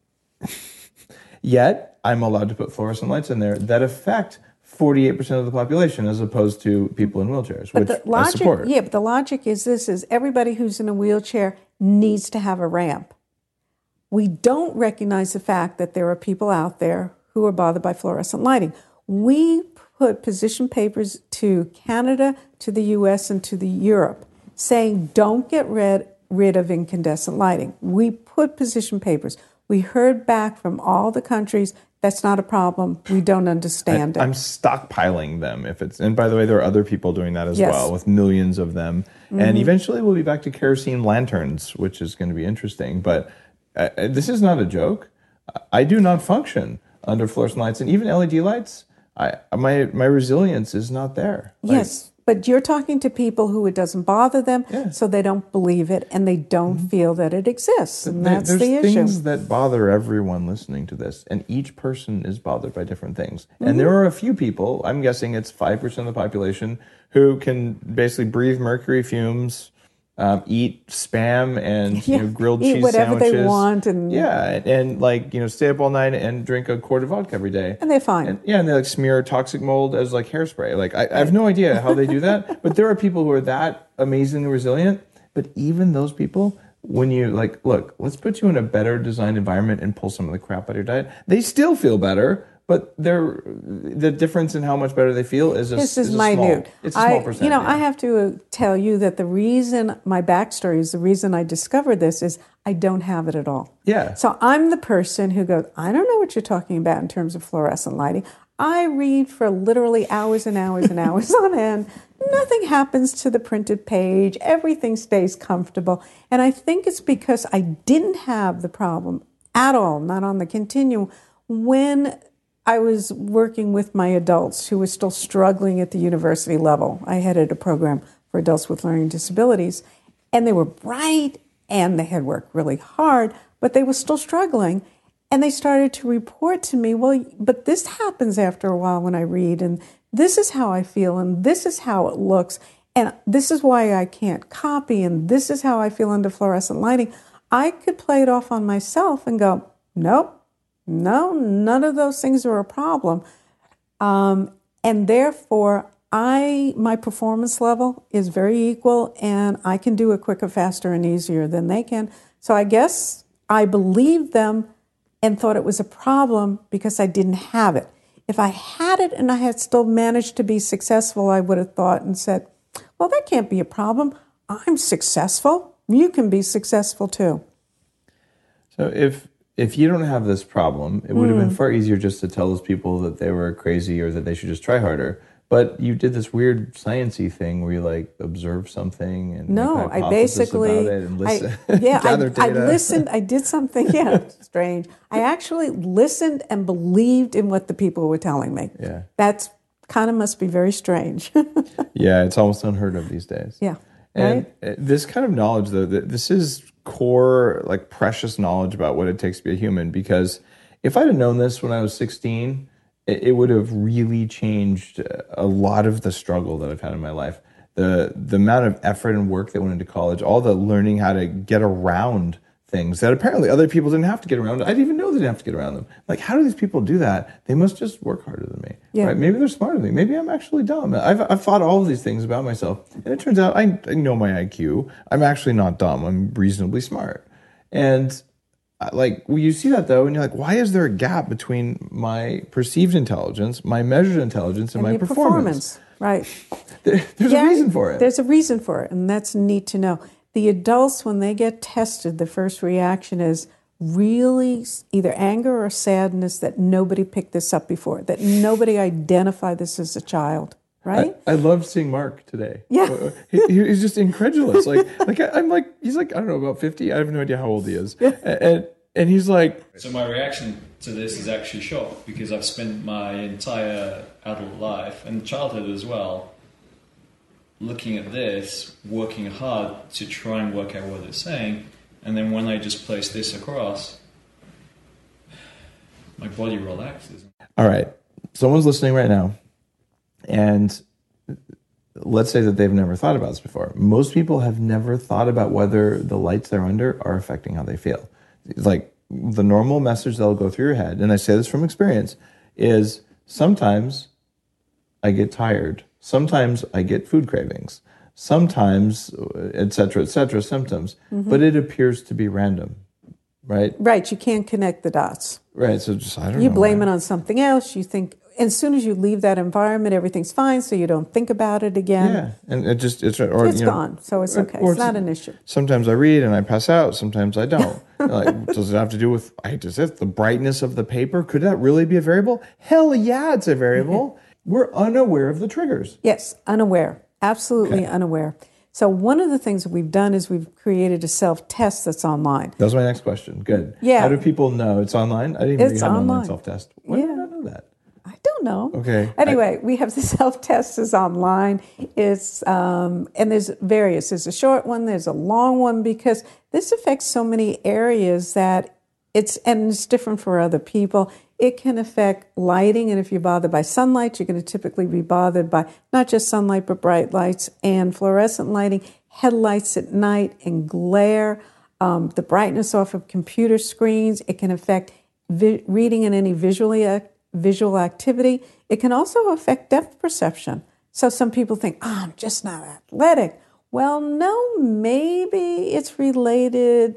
Yet, I'm allowed to put fluorescent lights in there that affect forty-eight percent of the population as opposed to people in wheelchairs, but which the logic, I support. Yeah, but the logic is this, is everybody who's in a wheelchair needs to have a ramp. We don't recognize the fact that there are people out there who are bothered by fluorescent lighting. We put position papers to Canada, to the U S, and to the Europe saying don't get rid, rid of incandescent lighting. We put position papers. We heard back from all the countries, that's not a problem. We don't understand I, it. I'm stockpiling them. If it's, and by the way, there are other people doing that as yes. well, with millions of them. Mm-hmm. And eventually we'll be back to kerosene lanterns, which is going to be interesting. But uh, this is not a joke. I do not function under fluorescent lights, and even L E D lights. I my my resilience is not there. Like, yes. But you're talking to people who it doesn't bother them, yeah. so they don't believe it, and they don't mm-hmm. feel that it exists, and that's There's the issue. There's things that bother everyone listening to this, and each person is bothered by different things. Mm-hmm. And there are a few people, I'm guessing it's five percent of the population, who can basically breathe mercury fumes, um, eat Spam and yeah. you know, grilled eat cheese whatever sandwiches. they want, and yeah, and, and like you know, stay up all night and drink a quart of vodka every day, and they're fine. And, yeah, and they like smear toxic mold as like hairspray. Like I, I have no idea how they do that, but there are people who are that amazingly resilient. But even those people, when you like, look, let's put you in a better designed environment and pull some of the crap out of your diet, they still feel better. But they're, the difference in how much better they feel is a, this is, is a minute. small. It's a small I, percent. You know, yeah. I have to tell you that the reason my backstory is the reason I discovered this is I don't have it at all. Yeah. So I'm the person who goes, I don't know what you're talking about in terms of fluorescent lighting. I read for literally hours and hours and hours on end. Nothing happens to the printed page. Everything stays comfortable. And I think it's because I didn't have the problem at all, not on the continuum, when I was working with my adults who were still struggling at the university level. I headed a program for adults with learning disabilities, and they were bright, and they had worked really hard, but they were still struggling. And they started to report to me, well, but this happens after a while when I read, and this is how I feel, and this is how it looks, and this is why I can't copy, and this is how I feel under fluorescent lighting. I could play it off on myself and go, nope. No, none of those things are a problem. Um, and therefore, I my performance level is very equal, and I can do it quicker, faster, and easier than they can. So I guess I believed them and thought it was a problem because I didn't have it. If I had it and I had still managed to be successful, I would have thought and said, well, that can't be a problem. I'm successful. You can be successful too. So if... If you don't have this problem, it would have been far easier just to tell those people that they were crazy or that they should just try harder. But you did this weird sciencey thing where you like observe something and no, make I basically, about it and listen, I, yeah, I, gather I data. listened. I did something. Yeah, strange. I actually listened and believed in what the people were telling me. Yeah, that's kind of must be very strange. Yeah, it's almost unheard of these days. Yeah, and right? this kind of knowledge, though, this is core, like precious knowledge about what it takes to be a human. Because if I'd have known this when I was sixteen, it, it would have really changed a lot of the struggle that I've had in my life. The the amount of effort and work that went into college, all the learning how to get around things that apparently other people didn't have to get around. I didn't even know they didn't have to get around them. Like, how do these people do that? They must just work harder than me. Yeah. Right? Maybe they're smarter than me. Maybe I'm actually dumb. I've, I've thought all of these things about myself. And it turns out I, I know my I Q. I'm actually not dumb. I'm reasonably smart. And like, well, you see that though, and you're like, why is there a gap between my perceived intelligence, my measured intelligence, and, and my your performance? performance? Right. There, there's yeah, a reason for it. There's a reason for it, and that's neat to know. The adults, when they get tested, the first reaction is really either anger or sadness that nobody picked this up before, that nobody identified this as a child. right? I, I loved seeing Mark today. Yeah. he, he's just incredulous. Like, like I, I'm like, he's like, I don't know, about fifty. I have no idea how old he is. And, and and he's like, so my reaction to this is actually shock, because I've spent my entire adult life and childhood as well looking at this, working hard to try and work out what it's saying, and then when I just place this across, my body relaxes. all right, someone's listening right now, and let's say that they've never thought about this before. Most people have never thought about whether the lights they're under are affecting how they feel. It's like the normal message that'll go through your head, and I say this from experience, is sometimes I get tired. Sometimes I get food cravings. Sometimes, et cetera, et cetera, symptoms. Mm-hmm. But it appears to be random, right? Right. You can't connect the dots. Right. So just, I don't you know. You blame why. it on something else. You think, as soon as you leave that environment, everything's fine, so you don't think about it again. Yeah. And it just, it's, or, it's you know, gone. So it's okay. Or it's not an issue. Sometimes I read and I pass out. Sometimes I don't. Like, does it have to do with, I hate to say it, the brightness of the paper? Could that really be a variable? Hell yeah, it's a variable. We're unaware of the triggers. Yes, unaware. Absolutely Okay. unaware. So one of the things that we've done is we've created a self-test that's online. That was my next question. Good. Yeah. How do people know it's online? I didn't even know It's you had an online online. self-test. Why Yeah. did I not know that? I don't know. Okay. Anyway, we have the self-test is online. It's um, and there's various. There's a short one. There's a long one, because this affects so many areas that it's and it's different for other people. It can affect lighting, and if you're bothered by sunlight, you're going to typically be bothered by not just sunlight, but bright lights and fluorescent lighting, headlights at night, and glare, um, the brightness off of computer screens. It can affect vi- reading and any visually ac- visual activity. It can also affect depth perception. So some people think, oh, I'm just not athletic. Well, no, maybe it's related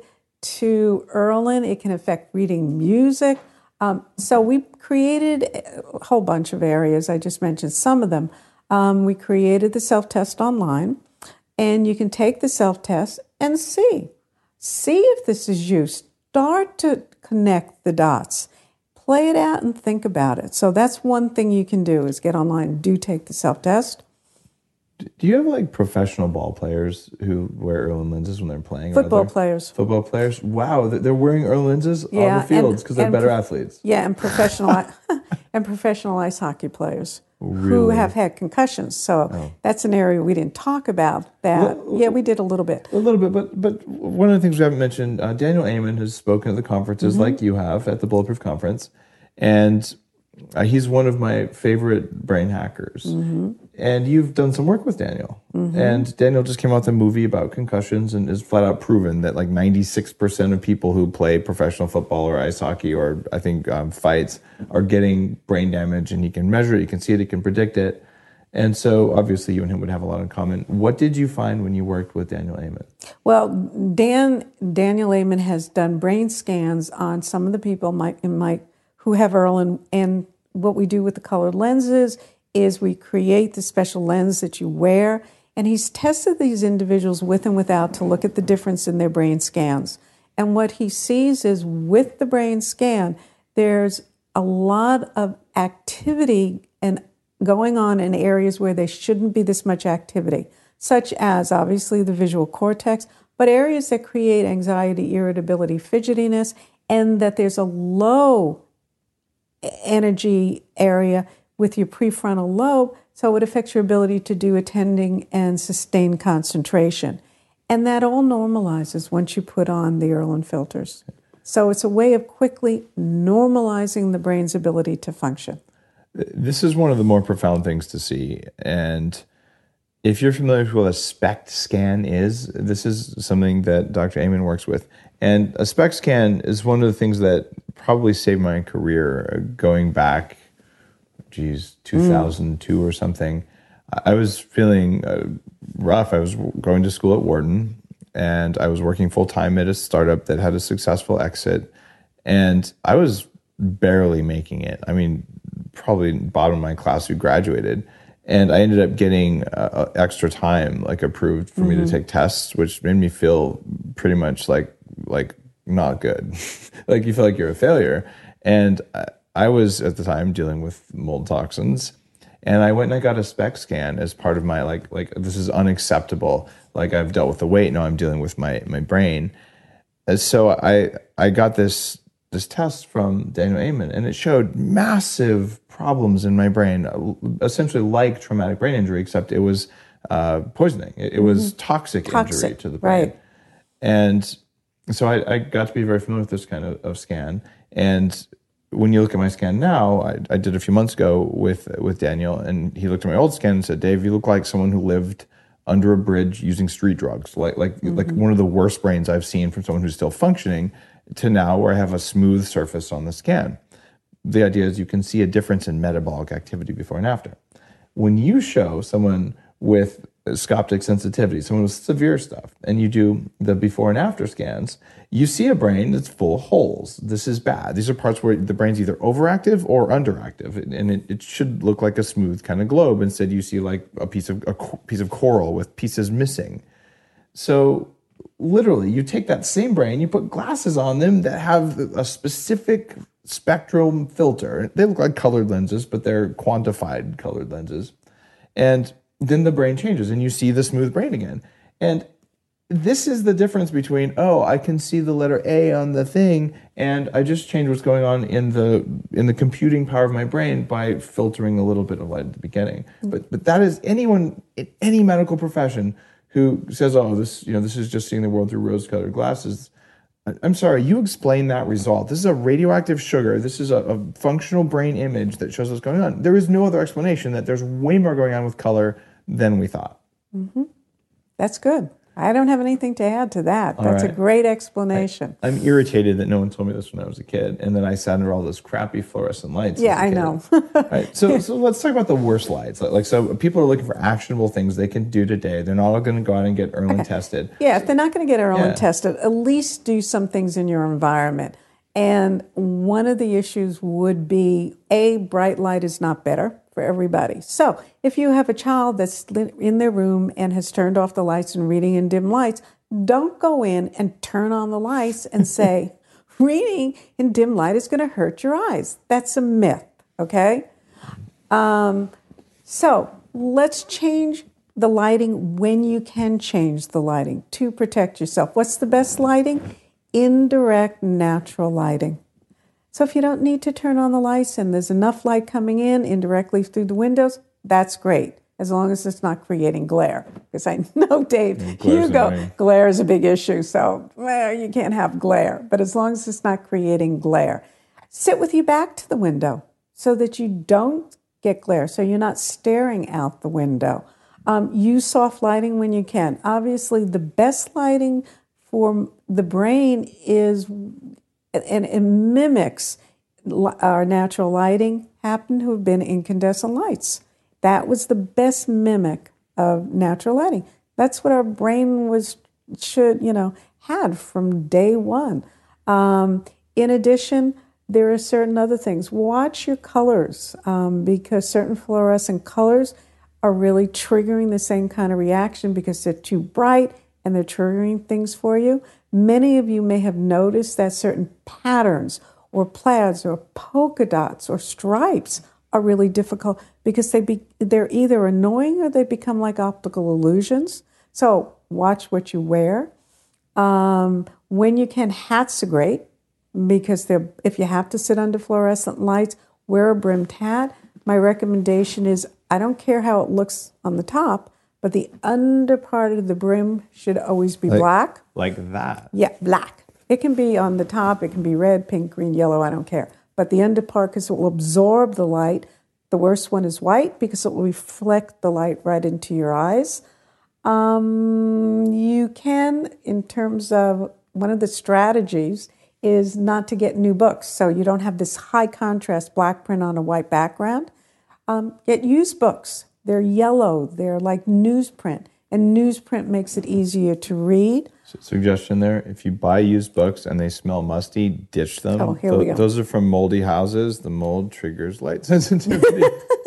to Irlen. It can affect reading music. Um, so we created a whole bunch of areas. I just mentioned some of them. Um, we created the self-test online, and you can take the self-test and see. See if this is you. Start to connect the dots. Play it out and think about it. So that's one thing you can do, is get online and do take the self-test. Do you have like professional ball players who wear Irlen lenses when they're playing? Football Or players. Football players. Wow, they're wearing Irlen lenses Yeah, on the fields and- because they're and better pro- athletes. Yeah, and professional and professional ice hockey players who Really? have had concussions. So that's an area we didn't talk about. That Well, yeah, we did a little bit. A little bit, but but one of the things we haven't mentioned, uh, Daniel Amen has spoken at the conferences Mm-hmm. like you have at the Bulletproof Conference, and uh, he's one of my favorite brain hackers. Mm-hmm. And you've done some work with Daniel. Mm-hmm. And Daniel just came out with a movie about concussions and is flat out proven that like ninety-six percent of people who play professional football or ice hockey or I think um, fights are getting brain damage, and he can measure it, he can see it, he can predict it. And so obviously you and him would have a lot in common. What did you find when you worked with Daniel Amen? Well, Dan Daniel Amen has done brain scans on some of the people Mike and Mike who have Irlen, and what we do with the colored lenses is we create the special lens that you wear, and he's tested these individuals with and without to look at the difference in their brain scans. And what he sees is with the brain scan, there's a lot of activity and going on in areas where there shouldn't be this much activity, such as obviously the visual cortex, but areas that create anxiety, irritability, fidgetiness, and that there's a low energy area with your prefrontal lobe, so it affects your ability to do attending and sustain concentration. And that all normalizes once you put on the Irlen filters. So it's a way of quickly normalizing the brain's ability to function. This is one of the more profound things to see. And if you're familiar with what a SPECT scan is, this is something that Doctor Amen works with. And a SPECT scan is one of the things that probably saved my career going back, geez, two thousand two mm. or something. I was feeling uh, rough. I was going to school at Wharton, and I was working full-time at a startup that had a successful exit. And I was barely making it. I mean, probably bottom of my class who graduated. And I ended up getting uh, extra time, like approved for mm-hmm. me to take tests, which made me feel pretty much like like not good. Like you feel like you're a failure. And I, I was at the time dealing with mold toxins, And I went and I got a SPECT scan as part of my, like, like this is unacceptable. Like, I've dealt with the weight, now I'm dealing with my my brain. And so I I got this this test from Daniel Amen, and it showed massive problems in my brain, essentially like traumatic brain injury, except it was uh, poisoning. It, it was mm-hmm. toxic, toxic injury to the brain. Right. And so I, I got to be very familiar with this kind of, of scan. And when you look at my scan now, I, I did a few months ago with with Daniel, and he looked at my old scan and said, "Dave, you look like someone who lived under a bridge using street drugs, like like mm-hmm. like one of the worst brains I've seen from someone who's still functioning, to now where I have a smooth surface on the scan." The idea is you can see a difference in metabolic activity before and after. When you show someone with scoptic sensitivity, someone with severe stuff, and you do the before and after scans, you see a brain that's full of holes. This is bad. These are parts where the brain's either overactive or underactive, and it, it should look like a smooth kind of globe. Instead, you see like a piece of a piece of coral with pieces missing. So literally, you take that same brain, you put glasses on them that have a specific spectrum filter. They look like colored lenses, but they're quantified colored lenses. And then the brain changes and you see the smooth brain again. And this is the difference between, oh, I can see the letter A on the thing, and I just changed what's going on in the in the computing power of my brain by filtering a little bit of light at the beginning. Mm-hmm. But but that is anyone in any medical profession who says, oh, this, you know, this is just seeing the world through rose-colored glasses. I'm sorry, you explain that result. This is a radioactive sugar. This is a, a functional brain image that shows what's going on. There is no other explanation that there's way more going on with color than we thought. Mm-hmm. That's good. I don't have anything to add to that. That's right. A great explanation. I, I'm irritated that no one told me this when I was a kid, and then I sat under all those crappy fluorescent lights. Yeah, I know. Right. So, so let's talk about the worst lights. Like, so people are looking for actionable things they can do today. They're not all going to go out and get Irlen okay. tested. Yeah, if they're not going to get Irlen yeah. tested, at least do some things in your environment. And one of the issues would be, A, bright light is not better for everybody. So if you have a child that's in their room and has turned off the lights and reading in dim lights, don't go in and turn on the lights and say, reading in dim light is going to hurt your eyes. That's a myth, okay? Um, so let's change the lighting when you can change the lighting to protect yourself. What's the best lighting? Indirect natural lighting. So if you don't need to turn on the lights and there's enough light coming in indirectly through the windows, that's great, as long as it's not creating glare. Because I know, Dave, mm, you go, annoying. Glare is a big issue, so well, you can't have glare. But as long as it's not creating glare, sit with your back to the window so that you don't get glare, so you're not staring out the window. Um, use soft lighting when you can. Obviously, the best lighting for the brain is, and it mimics our natural lighting, happen to have been incandescent lights. That was the best mimic of natural lighting. That's what our brain was, should, you know, had from day one. Um, in addition, there are certain other things. Watch your colors, um, because certain fluorescent colors are really triggering the same kind of reaction because they're too bright and they're triggering things for you. Many of you may have noticed that certain patterns or plaids or polka dots or stripes are really difficult because they be, they're either annoying or they become like optical illusions. So watch what you wear. Um, when you can, hats are great because they're, if you have to sit under fluorescent lights, wear a brimmed hat. My recommendation is, I don't care how it looks on the top, but the under part of the brim should always be like, black. Like that? Yeah, black. It can be on the top. It can be red, pink, green, yellow. I don't care. But the under part, because it will absorb the light. The worst one is white because it will reflect the light right into your eyes. Um, you can, in terms of one of the strategies, is not to get new books. So you don't have this high contrast black print on a white background. Um, get used books. They're yellow. They're like newsprint. And newsprint makes it easier to read. So suggestion there, if you buy used books and they smell musty, ditch them. Oh, here Th- we go. Those are from moldy houses. The mold triggers light sensitivity.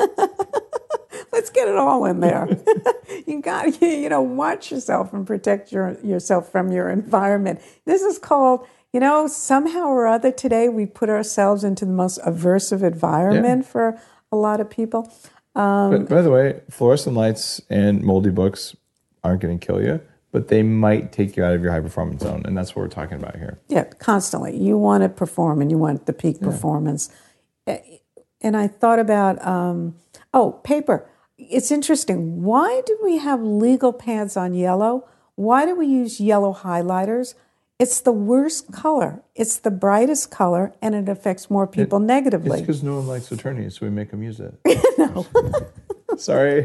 Let's get it all in there. You got, you know, watch yourself and protect your, yourself from your environment. This is called, you know, somehow or other today we put ourselves into the most aversive environment yeah. for a lot of people. But by the way, fluorescent lights and moldy books aren't going to kill you, but they might take you out of your high performance zone, and that's what we're talking about here. Yeah, constantly. You want to perform, and you want the peak yeah. performance. And I thought about, um, oh, paper. It's interesting. Why do we have legal pads on yellow? Why do we use yellow highlighters? It's the worst color. It's the brightest color, and it affects more people it, negatively. It's because no one likes attorneys, so we make them use it. No. Sorry.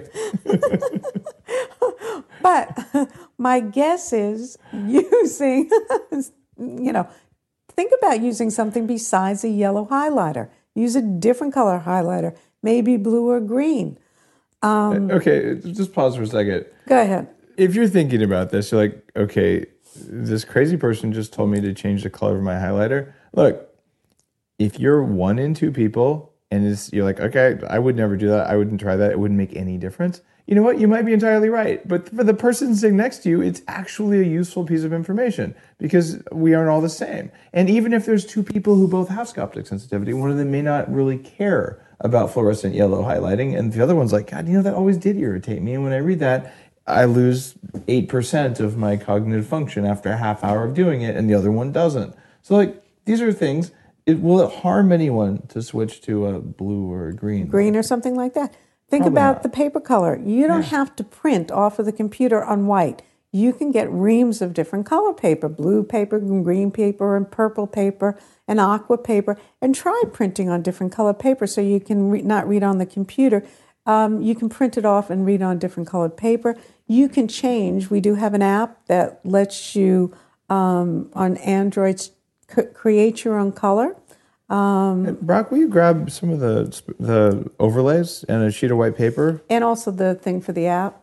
But my guess is using, you know, think about using something besides a yellow highlighter. Use a different color highlighter, maybe blue or green. Um, okay, just pause for a second. Go ahead. If you're thinking about this, you're like, okay, this crazy person just told me to change the color of my highlighter. Look, if you're one in two people and it's, you're like, okay, I would never do that. I wouldn't try that. It wouldn't make any difference. You know what? You might be entirely right. But for the person sitting next to you, it's actually a useful piece of information because we aren't all the same. And even if there's two people who both have scopic sensitivity, one of them may not really care about fluorescent yellow highlighting. And the other one's like, God, you know, that always did irritate me. And when I read that, I lose eight percent of my cognitive function after a half hour of doing it, and the other one doesn't. So, like, these are things, it, will it harm anyone to switch to a blue or a green? Green or something like that. Think Probably about not. the paper color. You don't yeah. have to print off of the computer on white. You can get reams of different color paper, blue paper, green paper, and purple paper, and aqua paper, and try printing on different color paper so you can re- not read on the computer. Um, you can print it off and read on different colored paper. You can change. We do have an app that lets you, um, on Androids, c- create your own color. Um, Brock, will you grab some of the the overlays and a sheet of white paper? And also the thing for the app.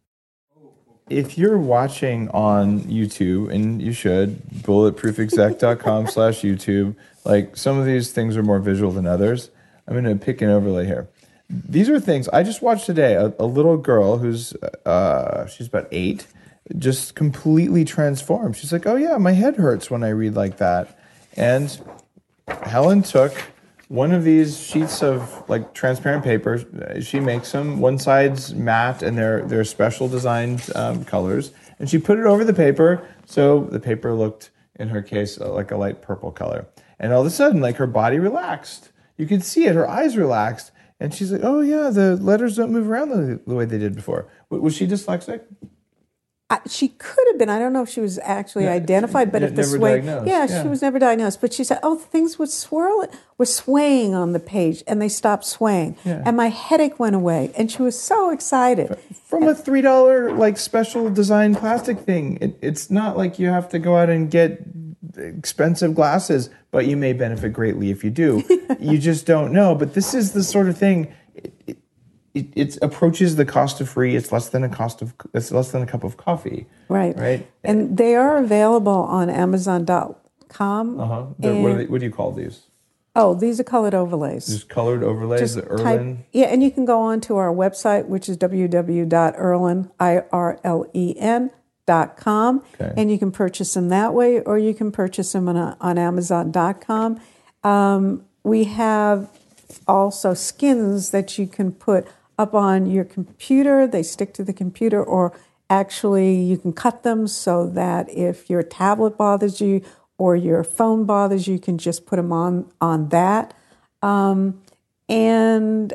If you're watching on YouTube, and you should, bulletproofexec.com slash YouTube, like some of these things are more visual than others. I'm going to pick an overlay here. These are things I just watched today. A, a little girl who's, uh, she's about eight, just completely transformed. She's like, oh yeah, my head hurts when I read like that. And Helen took one of these sheets of like transparent paper. She makes them. One side's matte, and they're they're special designed um, colors. And she put it over the paper, so the paper looked, in her case, like a light purple color. And all of a sudden, like her body relaxed. You could see it. Her eyes relaxed. And she's like, oh, yeah, the letters don't move around the, the way they did before. Was she dyslexic? I, she could have been. I don't know if she was actually yeah, identified, but if the sway, yeah, yeah, she was never diagnosed. But she said, "Oh, things would swirl, were swaying on the page, and they stopped swaying, yeah. and my headache went away." And she was so excited. From and, a three dollar like special design plastic thing, it, it's not like you have to go out and get expensive glasses, but you may benefit greatly if you do. You just don't know. But this is the sort of thing. It, it, It, it approaches the cost of free. It's less than a cost of. It's less than a cup of coffee. Right. Right. And they are available on Amazon dot com. Uh huh. What, what do you call these? Oh, these are colored overlays. Just colored overlays. Just the Irlen. Type, yeah, and you can go on to our website, which is w w w dot irlen i r l e n dot com, okay. and you can purchase them that way, or you can purchase them on a, on Amazon dot com. Um, we have also skins that you can put up on your computer. They stick to the computer, or actually you can cut them so that if your tablet bothers you or your phone bothers you, you can just put them on, on that. Um, and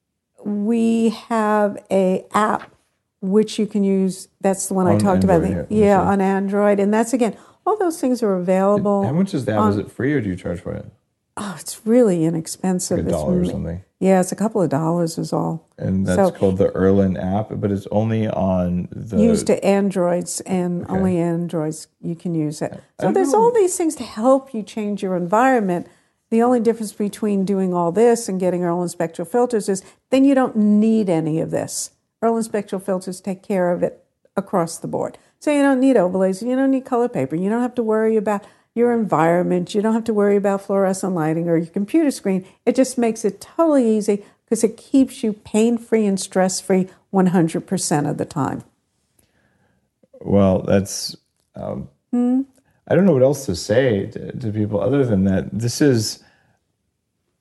we have a app which you can use. That's the one on I talked Android, about. Yeah, yeah, on Android. And that's, again, all those things are available. How much is that? On, is it free, or do you charge for it? Oh, it's really inexpensive. Like a dollar or something. Yeah, it's a couple of dollars is all. And that's so, called the Irlen app, but it's only on the... Used to Androids, and okay. only Androids you can use it. So there's know. all these things to help you change your environment. The only difference between doing all this and getting Irlen Spectral Filters is then you don't need any of this. Irlen Spectral Filters take care of it across the board. So you don't need overlays, you don't need color paper, you don't have to worry about your environment. You don't have to worry about fluorescent lighting or your computer screen. It just makes it totally easy because it keeps you pain-free and stress-free one hundred percent of the time. Well, that's... Um, hmm? I don't know what else to say to, to people other than that. This is...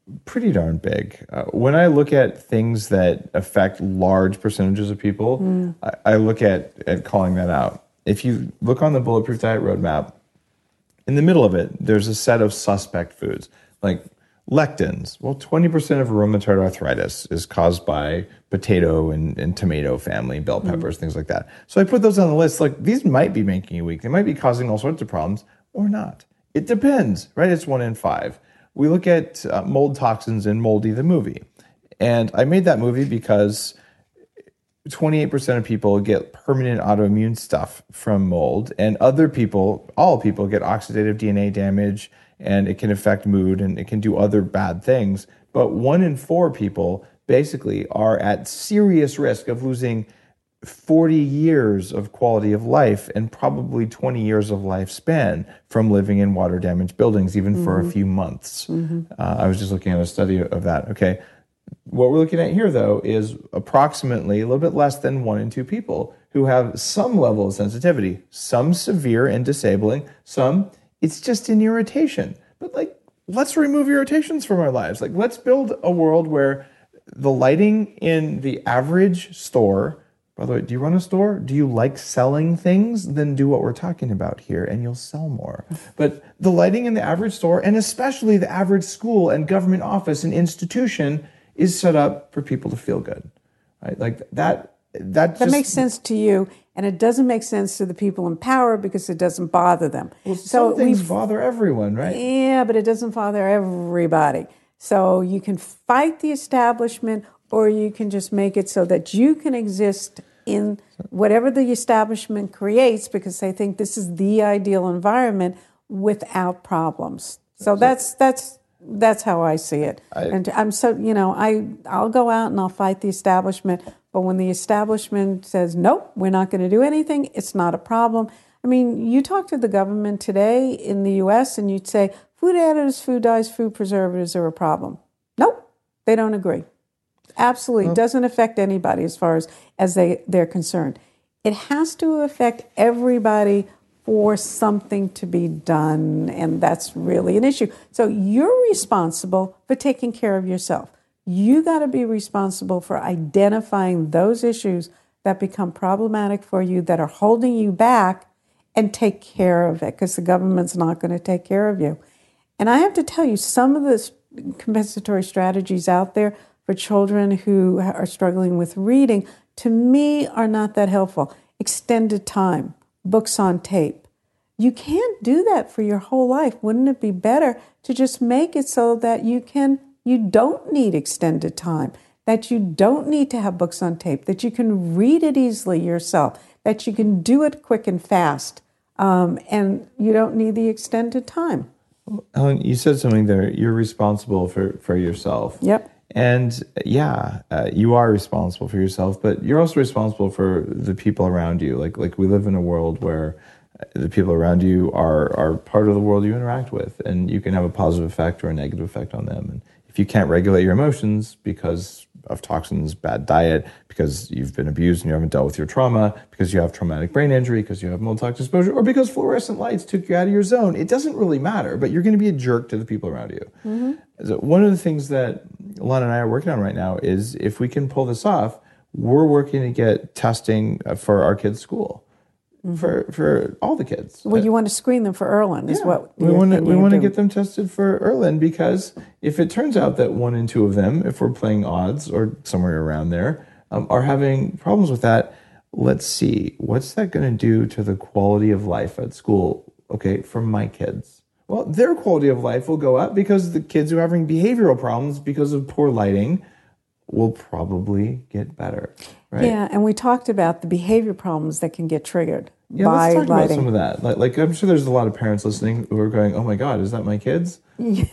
pretty darn big. Uh, when I look at things that affect large percentages of people, mm. I, I look at, at calling that out. If you look on the Bulletproof Diet Roadmap, in the middle of it, there's a set of suspect foods, like lectins. Well, twenty percent of rheumatoid arthritis is caused by potato and, and tomato family, bell peppers, mm. things like that. So I put those on the list. Like, these might be making you weak. They might be causing all sorts of problems or not. It depends, right? It's one in five. We look at uh, mold toxins in Moldy the movie. And I made that movie because twenty-eight percent of people get permanent autoimmune stuff from mold, and other people, all people, get oxidative D N A damage, and it can affect mood, and it can do other bad things. But one in four people basically are at serious risk of losing forty years of quality of life and probably twenty years of lifespan from living in water damaged buildings, even mm-hmm. for a few months. Mm-hmm. Uh, I was just looking at a study of that. Okay. What we're looking at here, though, is approximately a little bit less than one in two people who have some level of sensitivity, some severe and disabling, some it's just an irritation. But like, let's remove irritations from our lives. Like, let's build a world where the lighting in the average store. By the way, do you run a store? Do you like selling things? Then do what we're talking about here and you'll sell more. But the lighting in the average store, and especially the average school and government office and institution, is set up for people to feel good, right? Like that, that That just makes sense to you, and it doesn't make sense to the people in power because it doesn't bother them. Well, some things bother everyone, right? Yeah, but it doesn't bother everybody. So you can fight the establishment, or you can just make it so that you can exist in whatever the establishment creates because they think this is the ideal environment without problems. So that's that's that's how I see it. I, and I'm so, you know, I I'll go out and I'll fight the establishment, but when the establishment says nope, we're not going to do anything, it's not a problem. I mean, you talk to the government today in the U S and you'd say food additives, food dyes, food preservatives are a problem. Nope, they don't agree. Absolutely. Well, doesn't affect anybody as far as, as they, they're concerned. It has to affect everybody for something to be done, and that's really an issue. So you're responsible for taking care of yourself. You got to be responsible for identifying those issues that become problematic for you, that are holding you back, and take care of it, because the government's not going to take care of you. And I have to tell you, some of the compensatory strategies out there for children who are struggling with reading, to me, are not that helpful. Extended time, books on tape. You can't do that for your whole life. Wouldn't it be better to just make it so that you can, you don't need extended time, that you don't need to have books on tape, that you can read it easily yourself, that you can do it quick and fast, um, and you don't need the extended time. Helen, you said something there. You're responsible for, for yourself. Yep. And yeah, uh, you are responsible for yourself, but you're also responsible for the people around you. Like like we live in a world where the people around you are are part of the world you interact with, and you can have a positive effect or a negative effect on them. And if you can't regulate your emotions because of toxins, bad diet, because you've been abused and you haven't dealt with your trauma, because you have traumatic brain injury, because you have mold toxic exposure, or because fluorescent lights took you out of your zone, it doesn't really matter, but you're going to be a jerk to the people around you. Mm-hmm. So one of the things that Lana and I are working on right now is, if we can pull this off, we're working to get testing for our kids' school. Mm-hmm. For for all the kids. Well, you want to screen them for Erlen, is yeah. what we want to we want to get them tested for Erlen, because if it turns out that one in two of them, if we're playing odds or somewhere around there, um, are having problems with that, let's see, what's that going to do to the quality of life at school? Okay, for my kids. Well, their quality of life will go up because the kids who are having behavioral problems because of poor lighting will probably get better, right? Yeah, and we talked about the behavior problems that can get triggered yeah, by let's talk lighting. About some of that. Like, like, I'm sure there's a lot of parents listening who are going, "Oh my God, is that my kids?" Yeah,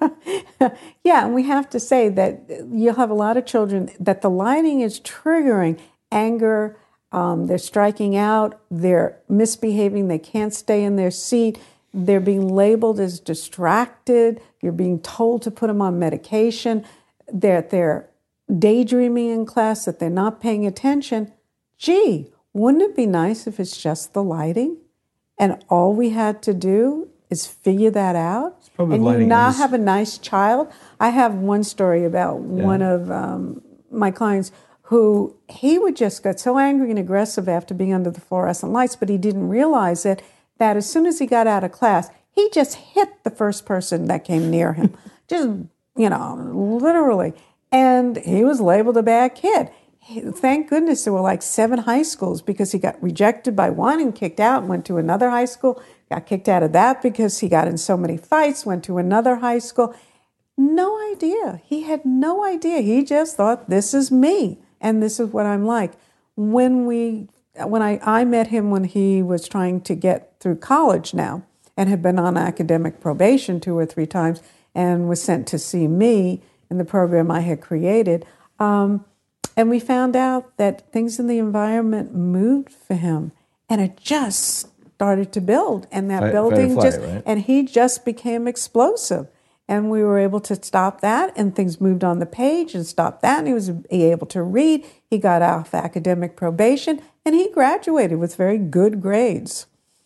yeah, and we have to say that you'll have a lot of children that the lighting is triggering anger. Um, they're striking out. They're misbehaving. They can't stay in their seat. They're being labeled as distracted. You're being told to put them on medication. They're they're daydreaming in class, that they're not paying attention. Gee, wouldn't it be nice if it's just the lighting and all we had to do is figure that out. probably And you lighting now indus- have a nice child. I have one story about Yeah. one of um, my clients who he would just get so angry and aggressive after being under the fluorescent lights, but he didn't realize it, that as soon as he got out of class, he just hit the first person that came near him. Just, you know, literally. And he was labeled a bad kid. He- Thank goodness there were like seven high schools, because he got rejected by one and kicked out and went to another high school, got kicked out of that because he got in so many fights, went to another high school. No idea. He had no idea. He just thought, this is me and this is what I'm like. When we, when I, I met him when he was trying to get through college now and had been on academic probation two or three times and was sent to see me in the program I had created. Um, and we found out that things in the environment moved for him, and it just started to build. And that Fight- building fight or just, flight, right? and he just became explosive. And we were able to stop that, and things moved on the page and stopped that. And he was able to read. He got off academic probation, and he graduated with very good grades.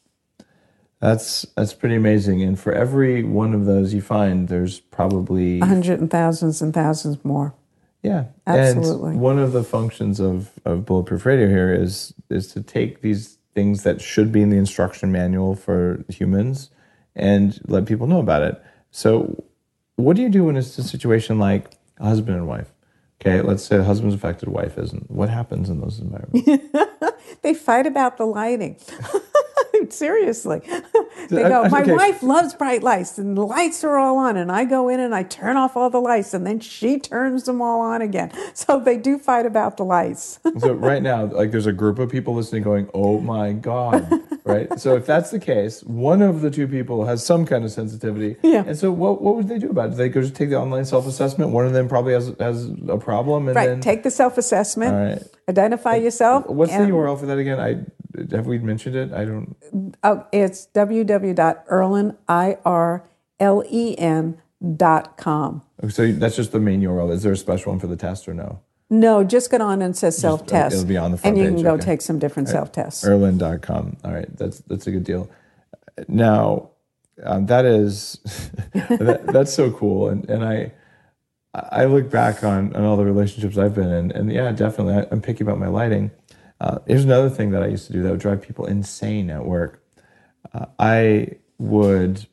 That's that's pretty amazing. And for every one of those you find, there's probably A hundred and thousands and thousands more. yeah, Absolutely. And one of the functions of of Bulletproof Radio here is is to take these things that should be in the instruction manual for humans and let people know about it. So, what do you do when it's a situation like a husband and wife? Okay, let's say the husband's affected, wife isn't. What happens in those environments? They fight about the lighting. Seriously. They go, my Okay. wife loves bright lights, and the lights are all on, and I go in and I turn off all the lights, and then she turns them all on again. So they do fight about the lights. So right now, like there's a group of people listening going, oh my God, right? So if that's the case, one of the two people has some kind of sensitivity. Yeah. And so what what would they do about it? Do they go just take the online self-assessment? One of them probably has has a problem. And Right. then, Take the self-assessment, All right. identify yourself. What's and- the U R L for that again? I Have we mentioned it? I don't. Oh, it's w w w dot erlen, I R L E N dot com. So that's just the main U R L. Is there a special one for the test or no? No, just go on and it says self-test. it'll be on the front And you page, can go okay. take some different self-tests. Erlen dot com. All right, that's that's a good deal. Now, um, that is that, that's so cool, and and I I look back on, on all the relationships I've been in, and yeah, definitely, I, I'm picky about my lighting. Uh, here's another thing that I used to do that would drive people insane at work. Uh, I would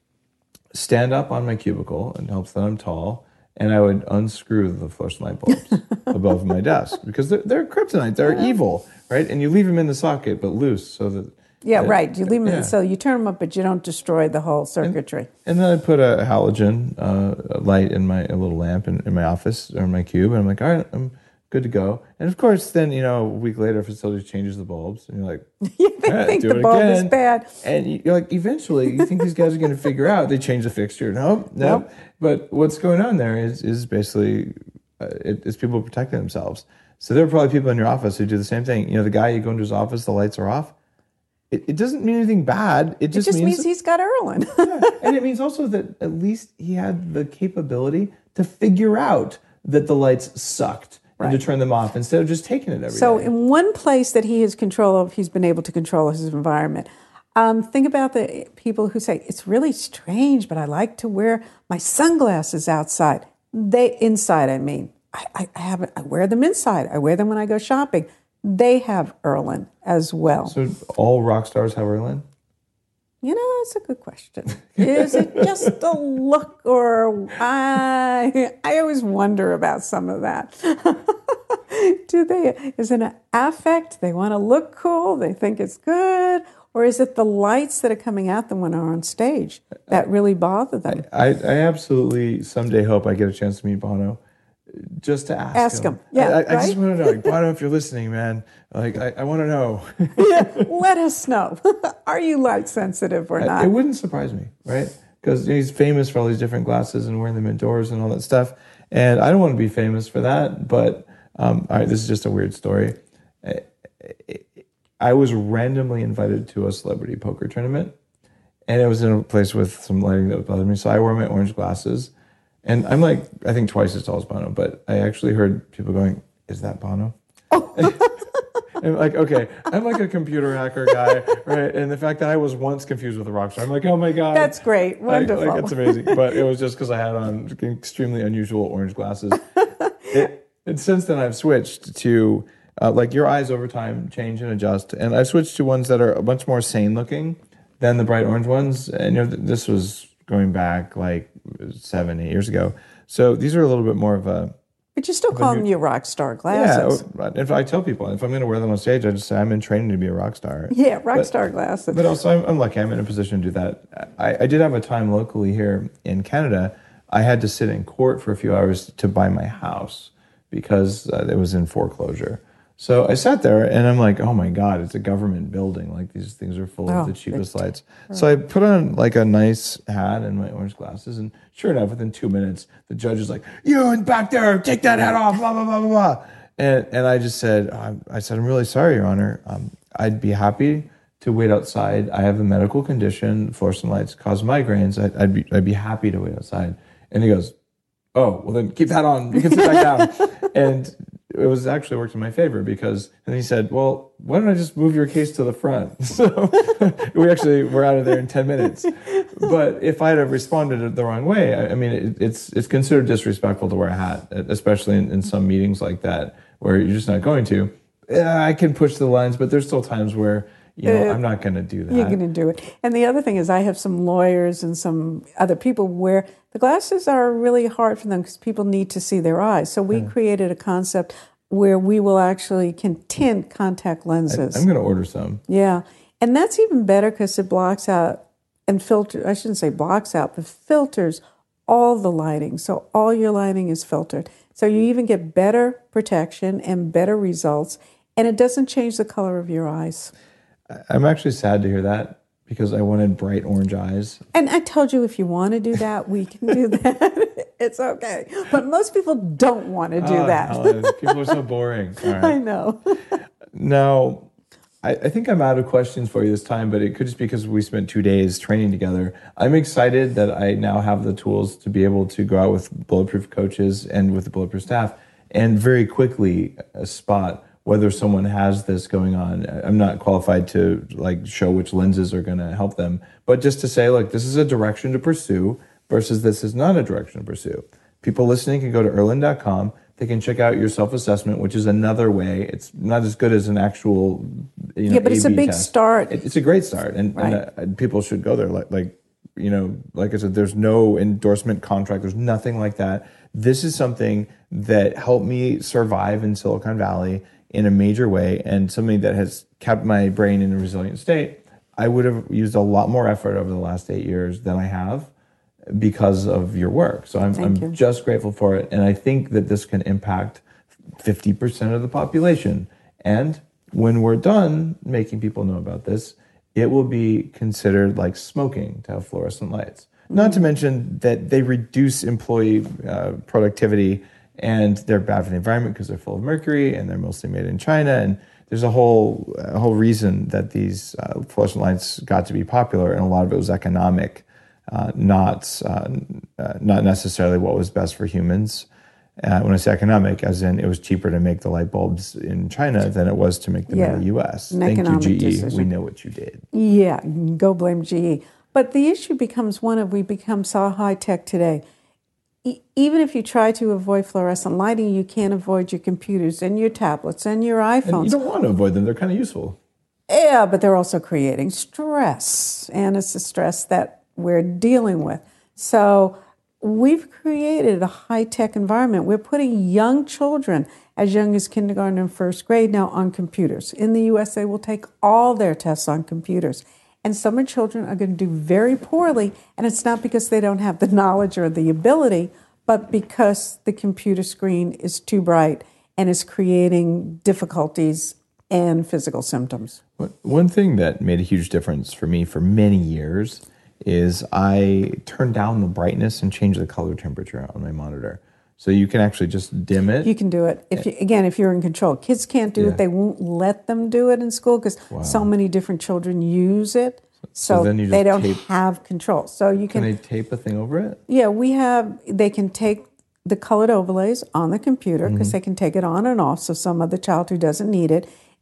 stand up on my cubicle, and helps that I'm tall, and I would unscrew the fluorescent light bulbs above my desk because they're, they're kryptonite, they're evil, right? And you leave them in the socket, but loose, so that Yeah, that- right. You leave them, yeah. so you turn them up, but you don't destroy the whole circuitry. And then I put a halogen uh, light in my a little lamp in, in my office or my cube, and I'm like, all right, I'm good to go. And of course, then you know, a week later, facility changes the bulbs, and you're like, Yeah, they "All right, think do the it bulb is again." bad. And you- you're like, eventually, you think these guys are going to figure out? They change the fixture. Nope, nope. Nope. But what's going on there is is basically uh, it, it's people protecting themselves. So there are probably people in your office who do the same thing. You know, the guy you go into his office, the lights are off. It, it doesn't mean anything bad. It It just, just means, means he's got Erlen. yeah. And it means also that at least he had the capability to figure out that the lights sucked and to Right. turn them off instead of just taking it every day. So in one place that he has control of, he's been able to control his environment. Um, think about the people who say, it's really strange, but I like to wear my sunglasses outside. They inside, I mean. I, I, I haven't I wear them inside. I wear them when I go shopping. They have Erlen as well. So all rock stars have Erlen? You know, that's a good question. Is it just a look, or I? I always wonder about some of that. Do they? Is it an affect? They want to look cool. They think it's good, or is it the lights that are coming at them when they're on stage that really bother them? I, I absolutely someday hope I get a chance to meet Bono, just to ask, Ask him. him. Yeah, I, I just right? want to know, like, Bono, if you're listening, man, like I, I want to know. Yeah, let us know. Are you light sensitive or not? It wouldn't surprise me, right? Because he's famous for all these different glasses and wearing them indoors and all that stuff. And I don't want to be famous for that. But um, all right, this is just a weird story. I, I was randomly invited to a celebrity poker tournament, and it was in a place with some lighting that was bothering me. So I wore my orange glasses, and I'm like, I think twice as tall as Bono. But I actually heard people going, "Is that Bono?" And I'm like, okay, I'm like a computer hacker guy, right? And the fact that I was once confused with a rock star, I'm like, oh my God. That's great. Wonderful. Like, like, it's amazing. But it was just because I had on extremely unusual orange glasses. it, and since then, I've switched to, uh, like, your eyes over time change and adjust. And I've switched to ones that are much more sane looking than the bright orange ones. And, you know, this was going back like seven, eight years ago. So these are a little bit more of a... But you still call them your rock star glasses. Yeah, if I tell people, if I'm going to wear them on stage, I just say I'm in training to be a rock star. Yeah, rock but, star glasses. But also, I'm, I'm lucky. I'm in a position to do that. I, I did have a time locally here in Canada. I had to sit in court for a few hours to buy my house because uh, it was in foreclosure. So I sat there and I'm like, oh my God, it's a government building. Like these things are full oh, of the cheapest lights. Right. So I put on like a nice hat and my orange glasses. And sure enough, within two minutes, the judge is like, you in back there, take that hat off, blah, blah, blah, blah, blah. And, and I just said, I, I said, I'm really sorry, Your Honor. Um, I'd be happy to wait outside. I have a medical condition. Fluorescent lights cause migraines. I'd, I'd, be, I'd be happy to wait outside. And he goes, oh, well then keep that on. You can sit back down. And it was actually worked in my favor because, and he said, well, why don't I just move your case to the front? So we actually were out of there in ten minutes. But if I had have responded the wrong way, I, I mean, it, it's it's considered disrespectful to wear a hat, especially in, in some meetings like that where you're just not going to. Yeah, I can push the lines, but there's still times where, you know, uh, I'm not going to do that. You're going to do it. And the other thing is I have some lawyers and some other people where the glasses are really hard for them because people need to see their eyes. So we yeah. created a concept where we will actually can tint contact lenses. I, I'm going to order some. Yeah. And that's even better because it blocks out and filter. I shouldn't say blocks out, but filters all the lighting. So all your lighting is filtered. So you even get better protection and better results. And it doesn't change the color of your eyes. I'm actually sad to hear that because I wanted bright orange eyes. And I told you if you want to do that, we can do that. It's okay. But most people don't want to do oh, that. Helen, people are so boring. All right. I know. Now, I, I think I'm out of questions for you this time, but it could just be because we spent two days training together. I'm excited that I now have the tools to be able to go out with Bulletproof coaches and with the Bulletproof staff and very quickly spot whether someone has this going on. I'm not qualified to like show which lenses are going to help them, but just to say, look, this is a direction to pursue versus this is not a direction to pursue. People listening can go to Erlin dot com. They can check out your self-assessment, which is another way. It's not as good as an actual, you know, yeah, but it's A B a big test. start. It, it's a great start, and, right. and, uh, and people should go there. Like, like, you know, like I said, there's no endorsement contract. There's nothing like that. This is something that helped me survive in Silicon Valley in a major way, and something that has kept my brain in a resilient state. I would have used a lot more effort over the last eight years than I have because of your work. So I'm, I'm just grateful for it. And I think that this can impact fifty percent of the population. And when we're done making people know about this, it will be considered like smoking to have fluorescent lights. Mm-hmm. Not to mention that they reduce employee uh, productivity, and they're bad for the environment because they're full of mercury and they're mostly made in China. And there's a whole a whole reason that these uh, fluorescent lights got to be popular, and a lot of it was economic, uh, not uh, uh, not necessarily what was best for humans. Uh, when I say economic, as in it was cheaper to make the light bulbs in China than it was to make them yeah. in the U S. An Thank you, G E. Decision. We know what you did. Yeah, go blame G E. But the issue becomes one of we become so high tech today. Even if you try to avoid fluorescent lighting, you can't avoid your computers and your tablets and your iPhones. And you don't want to avoid them. They're kind of useful. Yeah, but they're also creating stress. And it's the stress that we're dealing with. So we've created a high-tech environment. We're putting young children, as young as kindergarten and first grade, now on computers. In the U S, they will take all their tests on computers. And some of children are going to do very poorly, and it's not because they don't have the knowledge or the ability, but because the computer screen is too bright and is creating difficulties and physical symptoms. One thing that made a huge difference for me for many years is I turned down the brightness and changed the color temperature on my monitor. So you can actually just dim it. You can do it. If you, again, if you're in control. Kids can't do yeah. it. They won't let them do it in school because wow. so many different children use it. So, so then you just they don't tape, have control. So you can. Can they tape a thing over it? Yeah, we have. They can take the colored overlays on the computer because mm-hmm. they can take it on and off. So some other child who doesn't need it,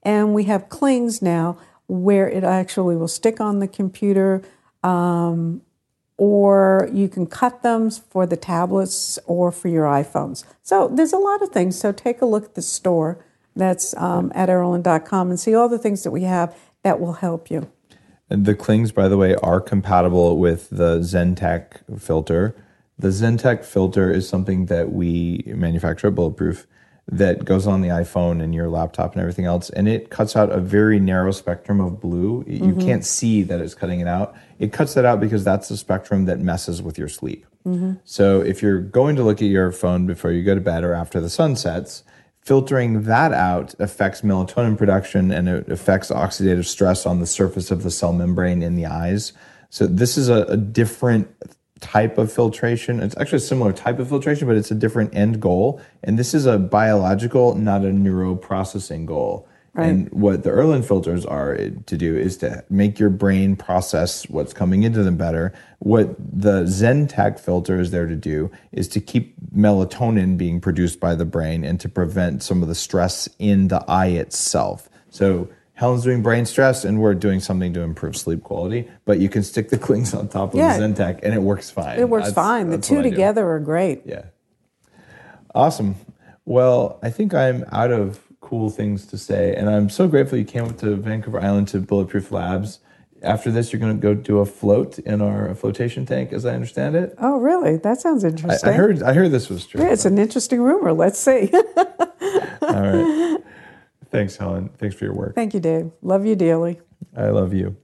And we have clings now where it actually will stick on the computer, um, or you can cut them for the tablets or for your iPhones. So there's a lot of things. So take a look at the store that's um, at Erlen dot com and see all the things that we have that will help you. And the clings, by the way, are compatible with the ZenTek filter. The ZenTek filter is something that we manufacture at Bulletproof that goes on the iPhone and your laptop and everything else, and it cuts out a very narrow spectrum of blue. You mm-hmm. can't see that it's cutting it out. It cuts that out because that's the spectrum that messes with your sleep. Mm-hmm. So if you're going to look at your phone before you go to bed or after the sun sets, filtering that out affects melatonin production and it affects oxidative stress on the surface of the cell membrane in the eyes. So this is a, a different type of filtration. It's actually a similar type of filtration, but it's a different end goal. And this is a biological, not a neuroprocessing goal. Right. And what the Erlen filters are to do is to make your brain process what's coming into them better. What the ZenTek filter is there to do is to keep melatonin being produced by the brain and to prevent some of the stress in the eye itself. So Helen's doing brain stress, and we're doing something to improve sleep quality. But you can stick the clings on top of yeah. the ZenTek, and it works fine. It works that's, fine. The two together are great. Yeah. Awesome. Well, I think I'm out of cool things to say, and I'm so grateful you came up to Vancouver Island to Bulletproof Labs. After this, you're going to go do a float in our flotation tank, as I understand it. Oh, really? That sounds interesting. I, I heard. I heard this was true. Yeah, it's an interesting rumor. Let's see. All right. Thanks, Helen. Thanks for your work. Thank you, Dave. Love you dearly. I love you.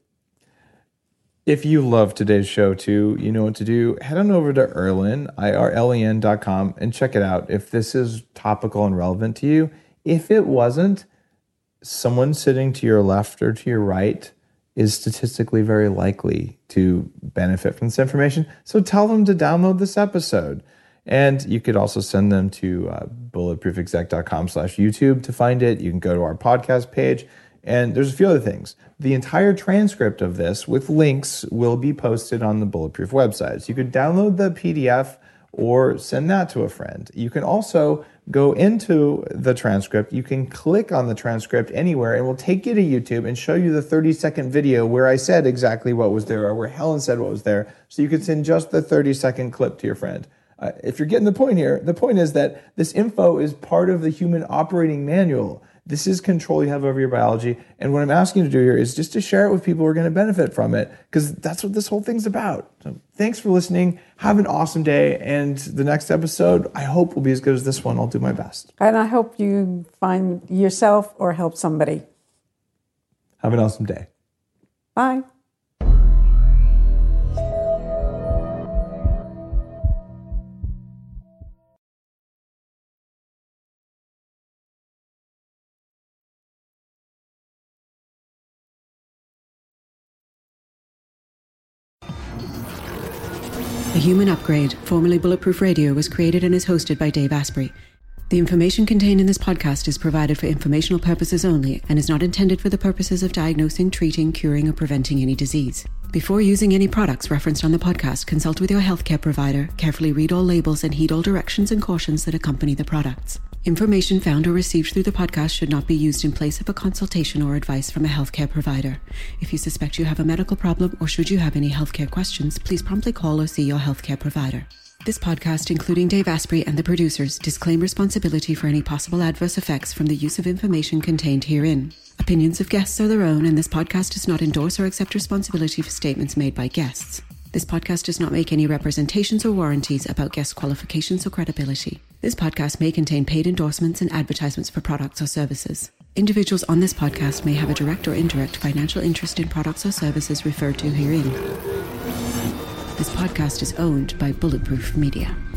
If you love today's show too, you know what to do. Head on over to Erlen, I R L E N dot com, and check it out. If this is topical and relevant to you, if it wasn't, someone sitting to your left or to your right is statistically very likely to benefit from this information. So tell them to download this episode. And you could also send them to uh, bulletproof exec dot com slash YouTube to find it. You can go to our podcast page. And there's a few other things. The entire transcript of this with links will be posted on the Bulletproof website. So you could download the P D F or send that to a friend. You can also go into the transcript. You can click on the transcript anywhere and we'll take you to YouTube and show you the thirty second video where I said exactly what was there or where Helen said what was there. So you can send just the thirty second clip to your friend. Uh, if you're getting the point here, the point is that this info is part of the human operating manual. This is control you have over your biology. And what I'm asking you to do here is just to share it with people who are going to benefit from it, because that's what this whole thing's about. So thanks for listening. Have an awesome day. And the next episode, I hope, will be as good as this one. I'll do my best. And I hope you find yourself or help somebody. Have an awesome day. Bye. The Human Upgrade, formerly Bulletproof Radio, was created and is hosted by Dave Asprey. The information contained in this podcast is provided for informational purposes only and is not intended for the purposes of diagnosing, treating, curing, or preventing any disease. Before using any products referenced on the podcast, consult with your healthcare provider, carefully read all labels, and heed all directions and cautions that accompany the products. Information found or received through the podcast should not be used in place of a consultation or advice from a healthcare provider. If you suspect you have a medical problem or should you have any healthcare questions, please promptly call or see your healthcare provider. This podcast, including Dave Asprey and the producers, disclaim responsibility for any possible adverse effects from the use of information contained herein. Opinions of guests are their own, and this podcast does not endorse or accept responsibility for statements made by guests. This podcast does not make any representations or warranties about guest qualifications or credibility. This podcast may contain paid endorsements and advertisements for products or services. Individuals on this podcast may have a direct or indirect financial interest in products or services referred to herein. This podcast is owned by Bulletproof Media.